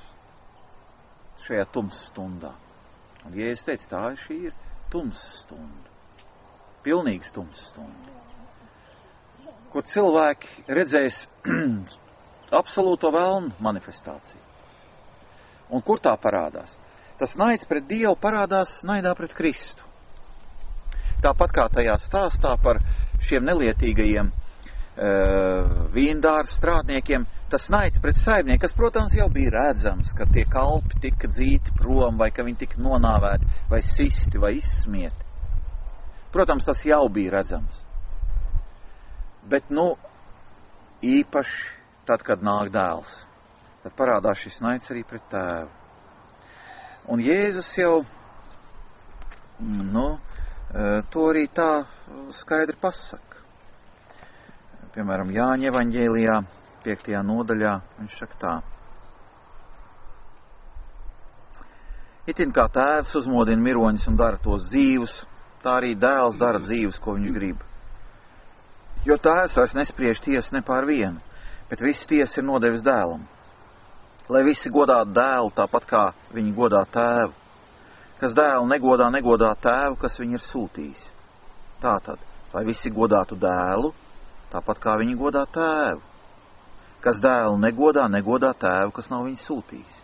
šajā tumsas stundā? Un Jēzus teica, tā šī ir tumsas stunda. Pilnīgs tumsas stunda. Kur cilvēki redzēs absolūto velnu manifestāciju. Un kur tā parādās? Tas naids pret Dievu parādās naidā pret Kristu. Tāpat kā tajā stāstā par šiem nelietīgajiem uh, vīndāru strādniekiem, tas naids pret saimnieku, kas, protams, jau bija redzams, ka tie kalpi tika dzīti prom, vai ka viņi tika nonāvēti, vai sisti, vai izsmieti. Protams, tas jau bija redzams. Bet, nu, īpaši tad, kad nāk dēls, tad parādās šis naids arī pret tēvu. Un Jēzus jau, nu, to arī tā skaidri pasaka. Piemēram, Jāņa evaņģēlijā, piektajā nodaļā, viņš saka tā. Itin kā tēvs uzmodina miroņus un dara tos dzīvus, tā arī dēls dara dzīvus, ko viņš grib. Jo tēvs vairs nespriež tiesu ne pār vienu, bet viss tiesa ir nodevis dēlam. Lai visi godātu dēlu tāpat kā viņi godā tēvu. Kas dēlu negodā, negodā tēvu, kas viņu ir sūtījis. Tātad, lai visi godātu dēlu, tāpat kā viņi godā tēvu. Kas dēlu negodā, negodā tēvu, kas nav viņu sūtījis.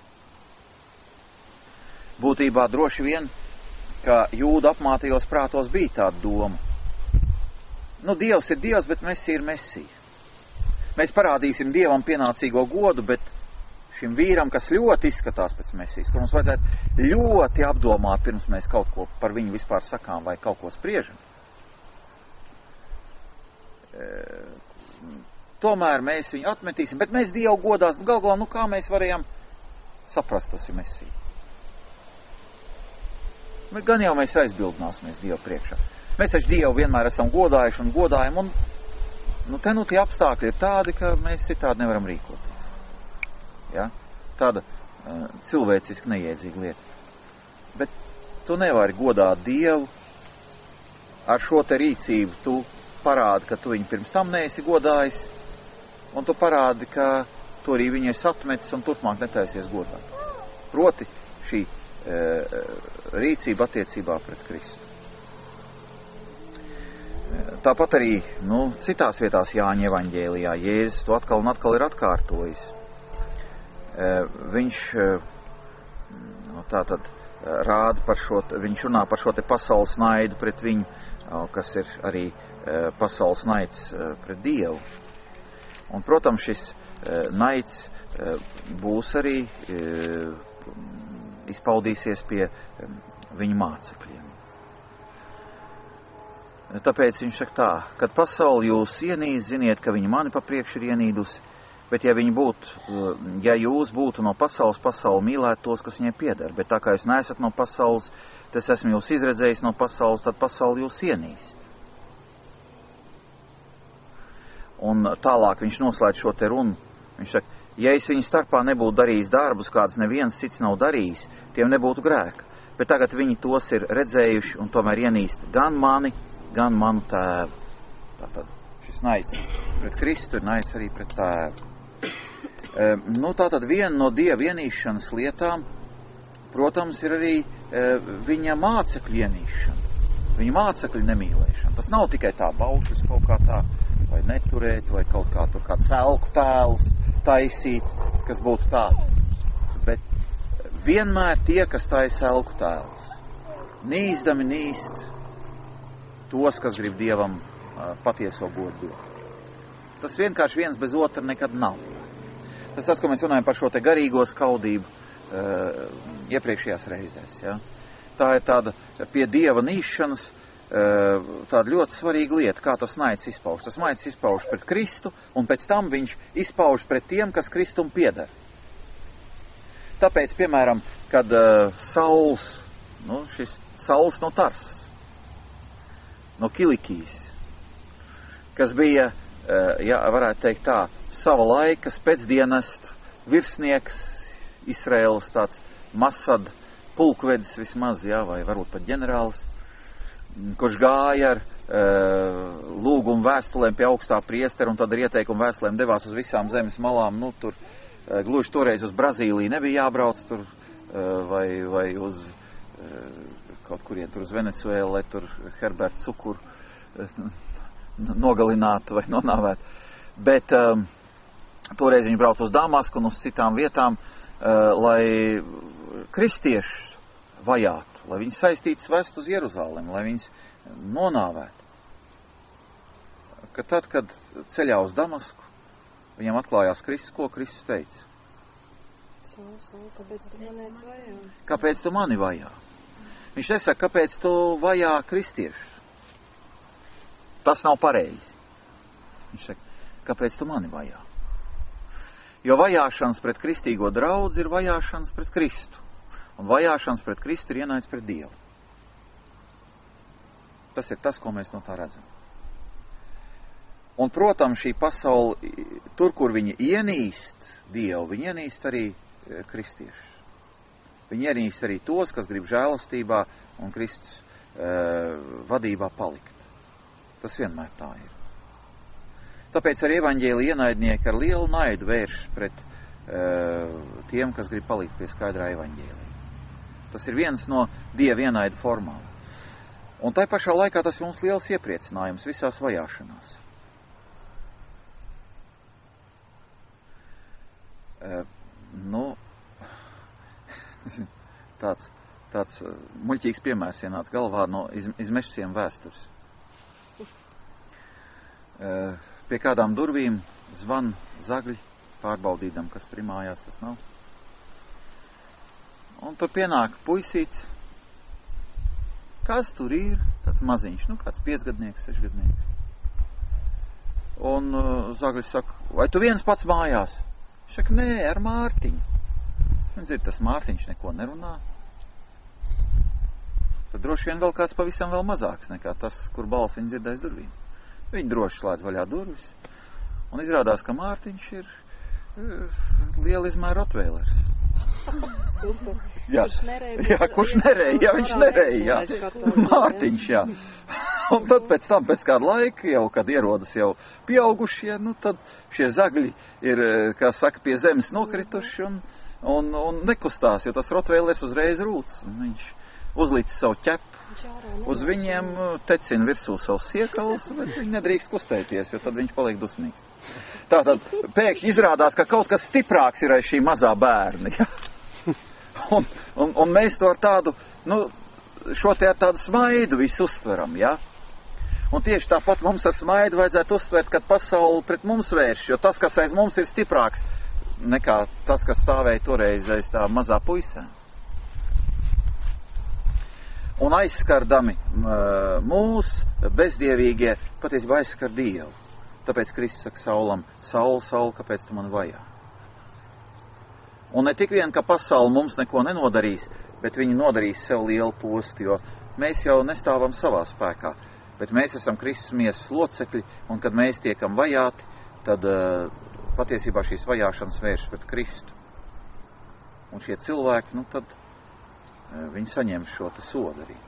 Būtībā droši vien, ka jūda apmātajos prātos bija tāda doma. Nu, Dievs ir Dievs, bet Mesija ir Mesija. Mēs parādīsim Dievam pienācīgo godu, bet šim vīram, kas ļoti izskatās pēc Mesijas, kur mums vajadzētu ļoti apdomāt, pirms mēs kaut ko par viņu vispār sakām vai kaut ko spriežam. E, tomēr mēs viņu atmetīsim, bet mēs Dievu godās, gal galā, nu kā mēs varējām saprast, tas ir Mesija. Bet gan jau mēs aizbildināsimies Dievu priekšā. Mēs taču Dievu vienmēr esam godājuši un godājam, un nu, te nu tie apstākļi ir tādi, ka mēs citādi nevaram rīkoties. Ja? Tāda uh, cilvēciski neiedzīga lieta. Bet tu nevari godāt Dievu ar šo te rīcību. Tu parādi, ka tu viņu pirms tam neesi godājis, un tu parādi, ka tu arī viņu esi atmetis un turpmāk netaisies godāt. Proti šī uh, rīcība attiecībā pret Kristu. Tāpat arī, nu, citās vietās Jāņa evaņģēlijā Jēzus to atkal un atkal ir atkārtojis. Viņš nu, tātad rāda par šo, viņš runā par šo te pasaules naidu pret viņu, kas ir arī pasaules naids pret Dievu. Un, protams, šis naids būs arī izpaudīsies pie viņa mācekļiem. Tāpēc viņš saka tā, kad pasauli jūs ienīst, ziniet, ka viņi mani pa priekšu ir ienīdusi, bet ja viņi būtu, ja jūs būtu no pasaules, pasauli mīlēt tos, kas viņai pieder, bet tā kā jūs neesat no pasaules, tas esmu jūs izredzējis no pasaules, tad pasauli jūs ienīst. Un tālāk viņš noslēdz šo te runu, viņš saka, ja es viņu starpā nebūtu darījis darbus, kāds neviens cits nav darījis, tiem nebūtu grēka, bet tagad viņi tos ir redzējuši un tomēr ienīst gan mani, gan manu tēvu. Tātad šis naids pret Kristu ir naids arī pret tēvu. E, nu, tātad viena no Dieva ienīšanas lietām, protams, ir arī e, viņa mācekļu ienīšana, viņa mācekļu nemīlēšana. Tas nav tikai tā baušas kaut kā tā, vai neturēt, vai kaut kā tur kāds elku tēlus taisīt, kas būtu tā. Bet vienmēr tie, kas taisa elku tēlus, nīzdami nīst tos, kas grib Dievam uh, patieso godu dot. Tas vienkārši viens bez otra nekad nav. Tas tas, ko mēs runājam par šo te garīgo skaudību uh, iepriekšējās reizēs. Ja? Tā ir tāda pie Dieva nīšanas uh, tāda ļoti svarīga lieta, kā tas naids izpauž. Tas naids izpauž pret Kristu, un pēc tam viņš izpauž pret tiem, kas Kristum pieder. tāpēc, piemēram, kad uh, Sauls, nu, šis Sauls no Tarsas, no Kilikijas, kas bija, uh, jā, varētu teikt tā, sava laika spēcdienest virsnieks, Izraēlas tāds Masad pulkvedis vismaz, jā, vai varbūt pat ģenerālis, kurš gāja ar uh, lūgumu vēstulēm pie augstā priestera un tad ar ieteikumu vēstulēm devās uz visām zemes malām. Nu, tur uh, gluži toreiz uz Brazīliju nebija jābrauc tur uh, vai, vai uz uh, kaut kurien tur uz Venecuēlu, lai tur Herbertu cukuru uh, nogalinātu vai nonāvētu. Bet um, toreiz viņi brauc uz Damasku un uz citām vietām, uh, lai kristiešus vajātu, lai viņus saistītas vest uz Jeruzalemi, lai viņus nonāvētu. Ka tad, kad ceļā uz Damasku, viņam atklājās Kristus, ko Kristus teica? Sauls, Sauls, kāpēc tu mani vajā? Kāpēc tu mani vajā? Viņš nesaka, kāpēc tu vajā kristiešus. Tas nav pareizi. Viņš saka, kāpēc tu mani vajā? Jo vajāšanas pret kristīgo draudzi ir vajāšanas pret Kristu. Un vajāšanas pret Kristu ir ienaids pret Dievu. Tas ir tas, ko mēs no tā redzam. Un, protams, šī pasaule, tur, kur viņi ienīst Dievu, viņi ienīst arī kristiešus. Viņi ienīst arī tos, kas grib žēlastībā un Kristus uh, vadībā palikt. Tas vienmēr tā ir. Tāpēc arī evaņģēlija ienaidnieki ar lielu naidu vērš pret uh, tiem, kas grib palikt pie skaidrā evaņģēlija. Tas ir viens no Dieva ienaida formām. Un tai pašā laikā tas ir mums liels iepriecinājums visās vajāšanās. Uh, nu, tāds, tāds muļķīgs piemērs ienāca galvā no iz, izmešsiem vēstures. Uh, pie kādām durvīm zvan zagļi, pārbaudīdam, kas tur mājās, kas nav. Un tur pienāk puisīts. Kas tur ir? Tāds maziņš, nu kāds piecgadnieks, sešgadnieks. Un uh, zagļis saka, vai tu viens pats mājās? Viņš saka, nē, ar Mārtiņu. Viņš dzird, tas Mārtiņš neko nerunā. Tad droši vien vēl kāds pavisam vēl mazāks nekā tas, kur balss viņa dzirdēs durvīm. Viņi droši slēdz vaļā durvis. Un izrādās, ka Mārtiņš ir uh, liela izmēra rotvēlers. Jā, kurš nerēja, jā, kurš nerēja, jā, viņš nerēja, jā, Mārtiņš, jā. Un tad pēc tam, pēc kāda laika, jau, kad ierodas jau pieaugušie, nu tad šie zagļi ir, kā saka, pie zemes nokrituši un, un, un nekustās, jo tas rotvēlers uzreiz rūc. Viņš uzlicis savu ķepu uz viņiem, tecina virsū savu siekals, bet viņi nedrīkst kustēties, jo tad viņš paliek dusmīgs. Tātad pēkšņi izrādās, ka kaut kas stiprāks ir aiz šī mazā bērna, ja? Un, un, un mēs to ar tādu, nu, šo te ar tādu smaidu visu uztveram, ja? Un tieši tāpat mums ar smaidu vajadzētu uztvert, kad pasauli pret mums vērš, jo tas, kas aiz mums ir stiprāks nekā tas, kas stāvēja toreiz aiz tā mazā puisē. Un aizskardami mūs, bezdievīgie, patiesībā aizskar Dievu. Tāpēc Kristus saka Saulam, Saul, Saul, kāpēc tu man vajā? Un ne tik vien, ka pasauli mums neko nenodarīs, bet viņi nodarīs sev lielu postu, jo mēs jau nestāvam savā spēkā, bet mēs esam Kristus miesas locekļi, un kad mēs tiekam vajāti, tad uh, patiesībā šīs vajāšanas vērš pret Kristu. Un šie cilvēki, nu tad uh, viņi saņem šo te sodu arī.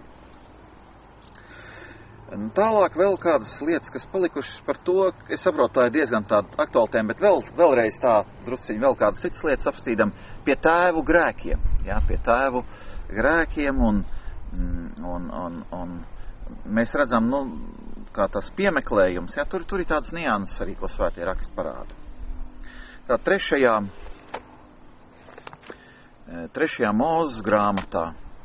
Tālāk vēl kādas lietas, kas palikušas par to, es saprotu, tā ir diezgan tāda aktuāla tēma, bet vēl, vēlreiz tā drusciņi vēl kādas citas lietas apstīdam pie tēvu grēkiem, jā, pie tēvu grēkiem un, un, un, un mēs redzam, nu, kā tas piemeklējums, jā, tur, tur ir tāds nianses arī, ko svētie raksti parāda. Tā trešajā, trešajā Mūzes grāmatā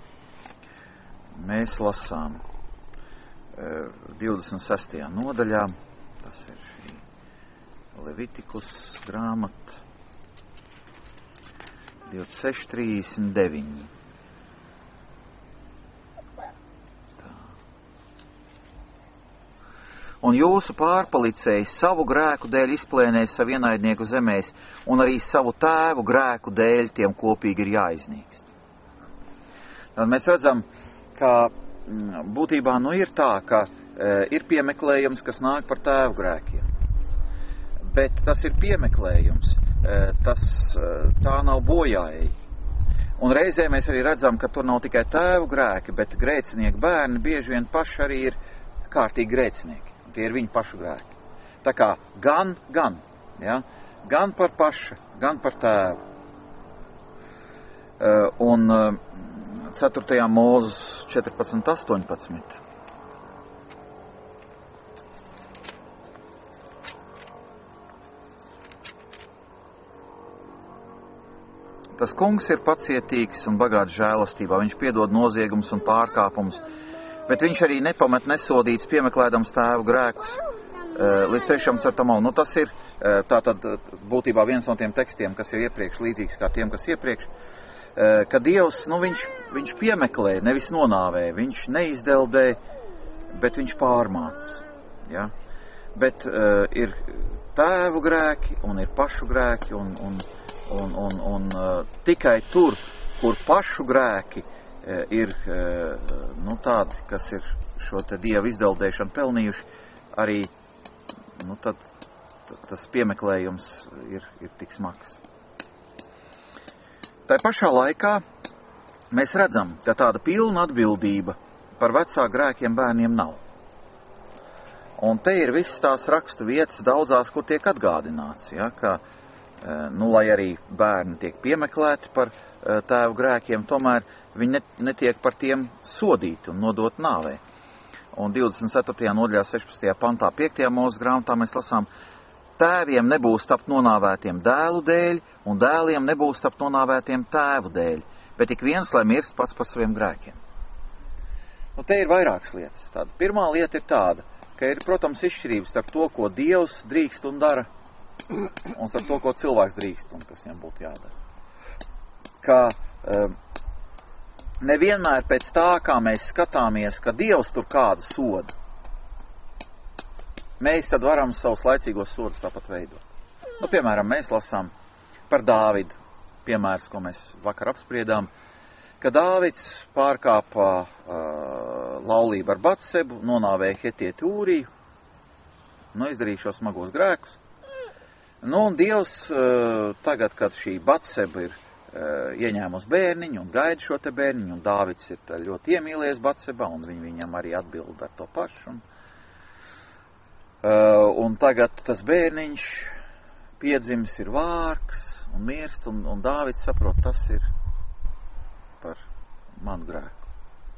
mēs lasām divdesmit sestajā nodaļā, tas ir šī Levitikus grāmata, divdesmit seši trīsdesmit deviņi. Tā. un jūsu pārpalicēji savu grēku dēļ izplēnēs savu ienaidnieku zemēs, un arī savu tēvu grēku dēļ tiem kopīgi ir jāiznīkst. Tad mēs redzam, ka būtībā nu ir tā, ka e, ir piemeklējums, kas nāk par tēvu grēkiem. Bet tas ir piemeklējums, e, tas e, tā nav bojājēji. Un reizē mēs arī redzam, ka tur nav tikai tēvu grēki, bet grēcinieku bērni bieži vien paši arī ir kārtīgi grēcinieki. Tie ir viņu pašu grēki. Tā kā gan, gan, ja, gan par pašu, gan par tēvu. E, un ceturtajā mūzes četrpadsmit astoņpadsmit. Tas kungs ir pacietīgs un bagāts žēlastībā, viņš piedod noziegumus un pārkāpumus, bet viņš arī nepamet nesodīts, piemeklēdams tēvu grēkus līdz trešam ceturtam. Nu, tas ir tātad būtībā viens no tiem tekstiem, kas ir iepriekš līdzīgs kā tiem, kas iepriekš, ka Dievs, nu, viņš, viņš piemeklē, nevis nonāvē, viņš neizdeldē, bet viņš pārmāc. Ja? Bet uh, ir tēvu grēki un ir pašu grēki un, un Un, un, un uh, tikai tur, kur pašu grēki uh, ir uh, nu, tādi, kas ir šo te Dieva izdeldēšanu pelnījuši, arī nu, tad, tad tas piemeklējums ir, ir tik smags. Tā pašā laikā mēs redzam, ka tāda pilna atbildība par vecāku grēkiem bērniem nav. Un te ir visas tās rakstu vietas daudzās, kur tiek atgādināts, ja, ka nu, lai arī bērni tiek piemeklēti par uh, tēvu grēkiem, tomēr viņi net, netiek par tiem sodīti un nodot nāvē. Un divdesmit ceturtajā nodaļā sešpadsmitajā pantā piektajā mūzes grāmatā mēs lasām, tēviem nebūs tapt nonāvētiem dēlu dēļ, un dēliem nebūs tapt nonāvētiem tēvu dēļ, bet ik viens, lai mirst pats par saviem grēkiem. Nu, te ir vairākas lietas. Tāda pirmā lieta ir tāda, ka ir, protams, izšķirības starp to, ko Dievs drīkst un dara, un starp to, ko cilvēks drīkst un kas viņam būtu jādara. Ka um, nevienmēr pēc tā, kā mēs skatāmies, ka Dievs tur kādu sodu, mēs tad varam savus laicīgos sodus tāpat veidot. Nu, piemēram, mēs lasām par Dāvidu, piemērs, ko mēs vakar apspriedām, ka Dāvids pārkāpa uh, laulību ar Batsebu, nonāvēja Hetieti Ūriju, nu, izdarīja šos smagos grēkus. Nu, un Dievs tagad, kad šī Batseba ir ieņēmusi bērniņu un gaida šo te bērniņu, un Dāvids ir ļoti iemīlējies Batsebā, un viņi viņam arī atbild ar to pašu. Un, un tagad tas bērniņš piedzimis ir vārgs un mirst, un, un Dāvids saprot, tas ir par manu grēku.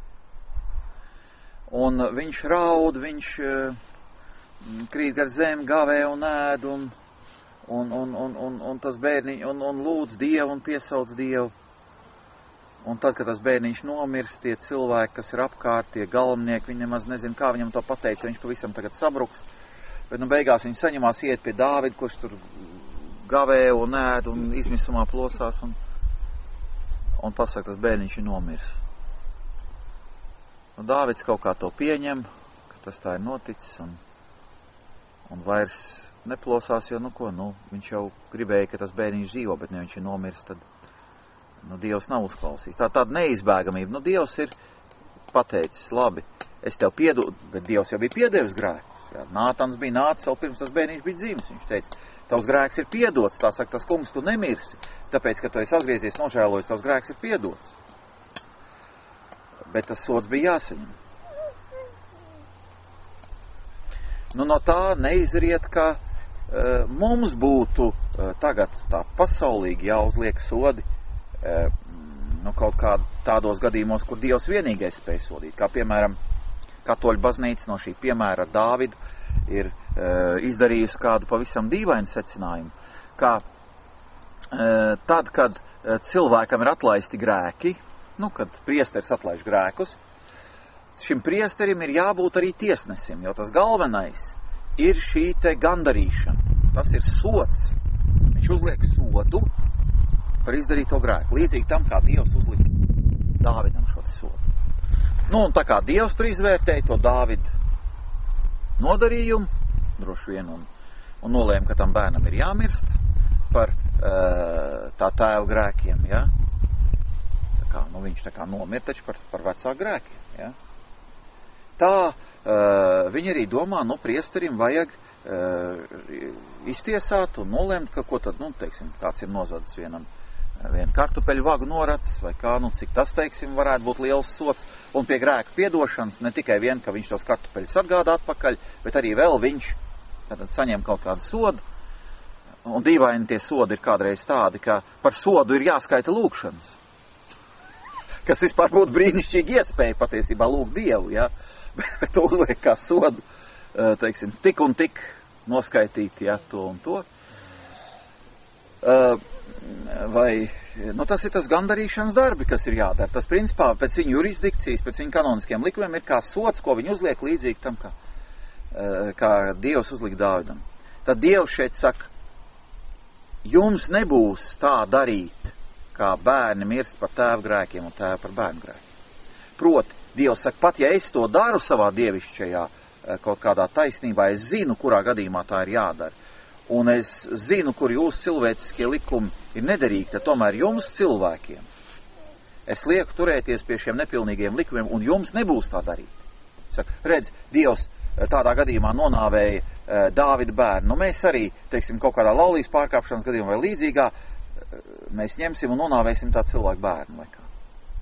Un viņš raud, viņš krīt gar zemi, gavē un ēd, un Un, un, un, un, un tas bērniņš, un, un lūdz Dievu un piesauc Dievu. Un tad, kad tas bērniņš nomirst, tie cilvēki, kas ir apkārt, tie galvenieki, viņi nemaz nezin, kā viņam to pateikt, ka viņš pavisam tagad sabruks. Bet nu beigās viņi saņemās iet pie Dāvida, kurš tur gavē un ēd un izmisumā plosās, un, un pasaka, tas bērniņš ir nomirs. Un Dāvids kaut kā to pieņem, ka tas tā ir noticis, un, un vairs neplosās, jo, nu ko, nu, viņš jau gribēja, ka tas bērniņš dzīvo, bet ne viņš ir nomirs, tad, nu, Dievs nav uzklausījis. Tā tāda neizbēgamība. Nu, Dievs ir pateicis, labi, es tev piedodu, bet Dievs jau bija piedevis grēkus. Jā. Nātans bija nācis, vēl pirms tas bērniņš bija dzīves. Viņš teica, tavs grēks ir piedots, tā saka, tas kungs, tu nemirsi, tāpēc, ka tu esi atgriezies, nožēlojies, tavs grēks ir piedots. Bet tas sods bija jāsaņem. Nu, no tā neizriet, ka mums būtu tagad tā pasaulīgi jāuzliek sodi nu, kaut kā tādos gadījumos, kur Dievs vienīgais spēj sodīt. Kā piemēram, katoļu baznīca no šī piemēra ar Dāvidu ir izdarījusi kādu pavisam dīvainu secinājumu. Kā tad, kad cilvēkam ir atlaisti grēki, nu, kad priesteris atlaiž grēkus, šim priesterim ir jābūt arī tiesnesim, jo tas galvenais ir šī te gandarīšana. Tas ir sods. Viņš uzliek sodu par izdarīto grēku. Līdzīgi tam, kā Dievs uzlika Dāvidam šo te sodu. Nu, un tā kā Dievs tur izvērtēja to Dāvidu nodarījumu, droši vien, un, un nolēma, ka tam bērnam ir jāmirst par uh, tā tēva grēkiem, ja? Tā kā, nu, viņš tā kā nomir taču par, par vecāku grēkiem, ja? Tā uh, viņi arī domā, nu, priesterim vajag uh, iztiesāt un nolēmt, ka ko tad, nu, teiksim, kāds ir nozadzis vienam vienu kartupeļu vagu noracis, vai kā, nu, cik tas, teiksim, varētu būt liels sots, un pie grēka piedošanas ne tikai vien, ka viņš tos kartupeļus atgādā atpakaļ, bet arī vēl viņš tad saņem kaut kādu sodu, un dīvaini tie sodi ir kādreiz tādi, ka par sodu ir jāskaita lūgšanas, kas vispār būtu brīnišķīgi iespēja patiesībā lūgt Dievu, ja, bet to uzliek kā sodu, teiksim, tik un tik noskaitīt, ja, to un to. Uh, vai, nu tas ir tas gandarīšanas darbi, kas ir jādara. Tas principā pēc viņu jurisdikcijas, pēc viņu kanoniskiem likumiem ir kā sods, ko viņi uzliek līdzīgi tam, kā, uh, kā Dievs uzlika Dāvidam. Tad Dievs šeit saka, jums nebūs tā darīt, kā bērni mirst par tēva grēkiem un tēva par bērnu grēkiem. Proti, Dievs saka, pat ja es to daru savā dievišķajā uh, kaut kādā taisnībā, es zinu, kurā gadījumā tā ir jādara. Un es zinu, kur jūsu cilvēciskie likumi ir nederīgi, tad tomēr jums cilvēkiem es lieku turēties pie šiem nepilnīgiem likumiem, un jums nebūs tā darīt. Saka, redz, Dievs tādā gadījumā nonāvēja uh, Dāvida bērnu. Nu, mēs arī, teiksim, kaut kādā laulības pārkāpšanas gadījumā vai līdzīgā, uh, mēs ņemsim un nonāvēsim tā cilvēku bērnu. Vai kā.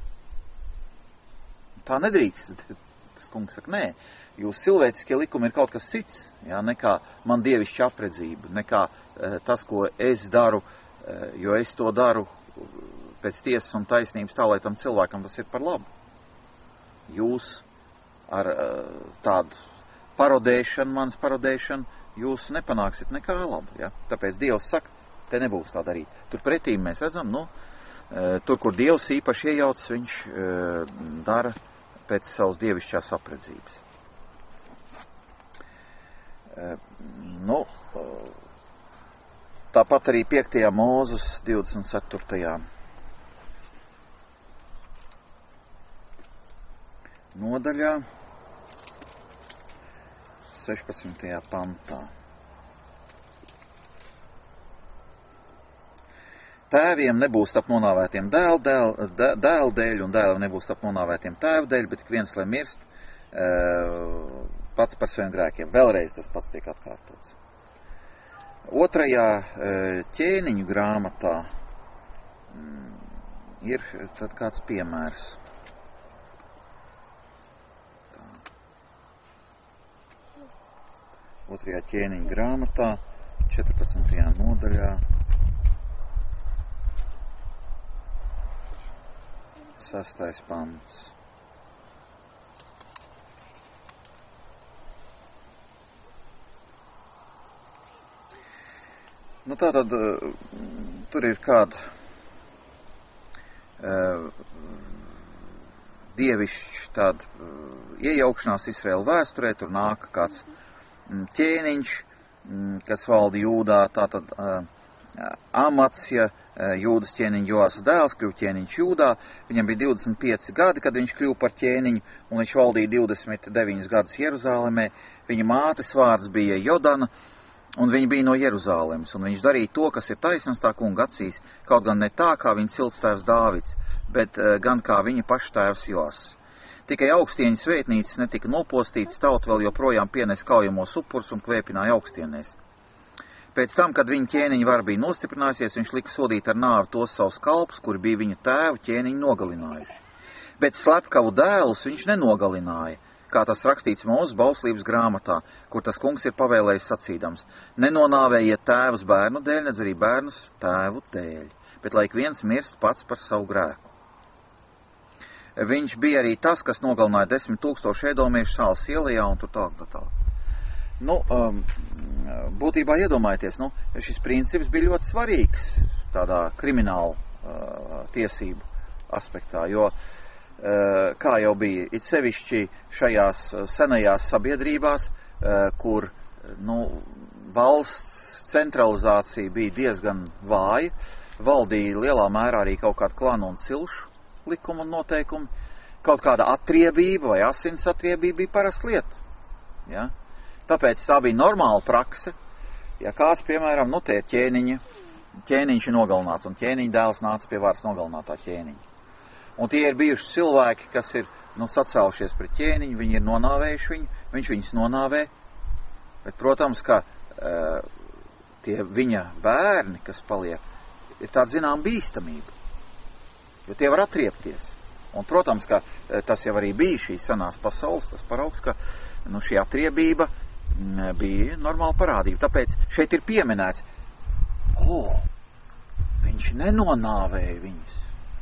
Tā nedrīkst. Tas kungs saka, nē. Jūs cilvēciskie likumi ir kaut kas cits, ja, nekā man dievišķa apredzība, nekā e, tas, ko es daru, e, jo es to daru pēc tiesas un taisnības tā, lai tam cilvēkam tas ir par labu. Jūs ar e, tādu parodēšanu, mans parodēšanu, jūs nepanāksiet nekā labu, ja. Tāpēc Dievs saka, te nebūs tā darīt. Tur pretī mēs redzam, nu, e, tur, kur Dievs īpaši iejaucas, viņš e, dara pēc savas dievišķās apredzības. Nu, tāpat arī piektajā Mūzes divdesmit ceturtajā nodaļā, sešpadsmitajā pantā. Tēviem nebūs starp nonāvētiem dēlu dēl, dēl dēļ, un dēlam nebūs starp nonāvētiem tēvu dēļ, bet tik viens, lai mirst, uh, pats par saviem grēkiem. Vēlreiz tas pats tiek atkārtots. Otrajā ķēniņu grāmatā ir tad kāds piemērs. Tā. Otrajā ķēniņu grāmatā, četrpadsmitajā nodaļā, sastais pants. Nu tā tad tur ir kāda uh, dievišķa tāda uh, iejaukšanās Izraēla vēsturē, tur nāk kāds mm, ķēniņš, mm, kas valda Jūdā, tātad uh, Amatsja, uh, Jūdas ķēniņa Joasa dēls, kļuva ķēniņš Jūdā, viņam bija divdesmit pieci gadi, kad viņš kļuva par ķēniņu, un viņš valdīja divdesmit deviņus gadus Jeruzālemē, viņa mātes vārds bija Jodana, un viņi bija no Jeruzālemes, un viņš darīja to, kas ir taisnās tā kunga acīs, kaut gan ne tā, kā viņa ciltstēvs Dāvids, bet uh, gan kā viņa paštēvs Joas. Tikai augstieņa svētnīcas netika nopostītas, tauta vēl joprojām pienes kaujamos upurus un kvēpināja augstienēs. Pēc tam, kad viņa ķēniņa vara bija nostiprinājusies, viņš lika sodīt ar nāvi tos savus kalpus, kuri bija viņa tēvu ķēniņu nogalinājuši. Bet slepkavu dēlus viņš nenogalināja, kā tas rakstīts Mūzes bauslības grāmatā, kur tas kungs ir pavēlējis sacīdams, nenonāvējiet tēvus bērnu dēļ, nedz arī bērnus tēvu dēļ, bet lai ik viens mirst pats par savu grēku. Viņš bija arī tas, kas nogalināja desmit tūkstoši edomiešu Sāles ielajā un tur tālāk tā tālāk. Nu, um, būtībā iedomājieties, nu, šis princips bija ļoti svarīgs tādā krimināla uh, tiesību aspektā, jo kā jau bija, it sevišķi šajās senajās sabiedrībās, kur nu, valsts centralizācija bija diezgan vāja, valdīja lielā mērā arī kaut kāda klanu un cilšu likuma un noteikumi, kaut kāda atriebība vai asins atriebība bija parasta lieta. Ja? Tāpēc tā bija normāla prakse. Ja kāds, piemēram, nu tie ķēniņi, ķēniņš ir nogalināts, un ķēniņa dēls nāca pie varas nogalinātā ķēniņa. Un tie ir bijuši cilvēki, kas ir, nu, sacēlušies pret ķēniņu, viņi ir nonāvējuši viņu, viņš viņus nonāvē, bet, protams, ka uh, tie viņa bērni, kas paliek, ir tāda, zinām, bīstamība, jo tie var atriepties. Un, protams, ka tas jau arī bija šīs senās pasaules, tas paraugs, ka, nu, šī atriebība bija normāla parādība. Tāpēc šeit ir pieminēts, o, viņš nenonāvēja viņus.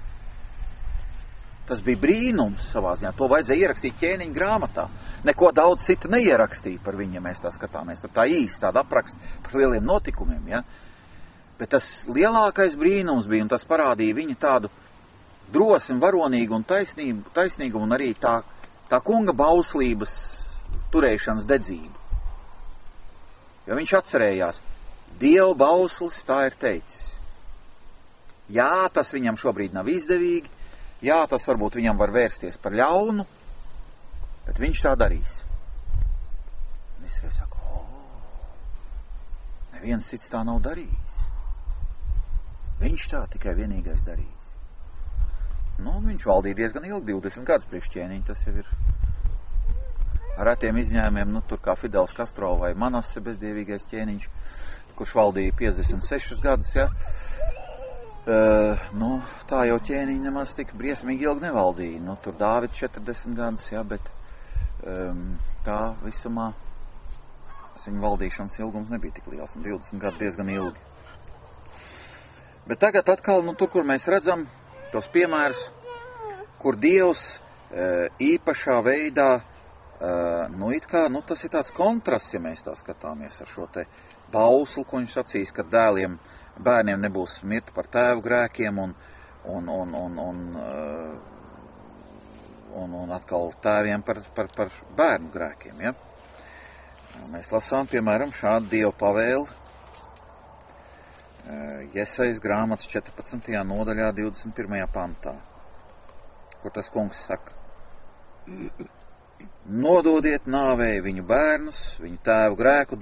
Tas bija brīnums savā ziņā. To vajadzēja ierakstīt ķēniņa grāmatā. Neko daudz citu neierakstīja par viņu, ja mēs tā skatāmies. Tā īsti tāda apraksta par lieliem notikumiem, ja. Bet tas lielākais brīnums bija, un tas parādīja viņa tādu drosmi, varonīgu un taisnību, taisnīgumu, un arī tā, tā kunga bauslības turēšanas dedzību. Jo viņš atcerējās, Dieva bauslis tā ir teicis. Jā, tas viņam šobrīd nav izdevīgi, jā, tas varbūt viņam var vērsties par ļaunu, bet viņš tā darīs. Un es saku, o, neviens cits tā nav darījis. Viņš tā tikai vienīgais darījis. Nu, viņš valdīja diezgan ilgi, divdesmit gadus priekš ķēniņu, tas jau ir ar retiem izņēmumiem, nu, tur kā Fidels Castro vai Manasse bezdievīgais ķēniņš, kurš valdīja piecdesmit sešus gadus, ja. Uh, nu, tā jau ķēniņi nemaz tik briesmīgi ilgi nevaldīja. Nu, tur Dāvids četrdesmit gadus, ja, bet um, tā visumā viņa valdīšanas ilgums nebija tik liels, un divdesmit gadi diezgan ilgi. Bet tagad atkal, nu, tur, kur mēs redzam tos piemērus, kur Dievs uh, īpašā veidā, uh, nu, it kā, nu, tas ir tāds kontrasts, ja mēs tā skatāmies ar šo te bauslu, ko viņš sacīs, ka dēliem, bērniem nebūs mirt par tēvu grēkiem un, un, un, un, un, un, un atkal tēviem par, par, par bērnu grēkiem. Ja? Mēs lasām, piemēram, šādu Dievu pavēli Jesajas grāmatas četrpadsmitajā nodaļā divdesmit pirmajā pantā, kur tas kungs saka: Nododiet nāvei viņu bērnus, viņu tēvu grēku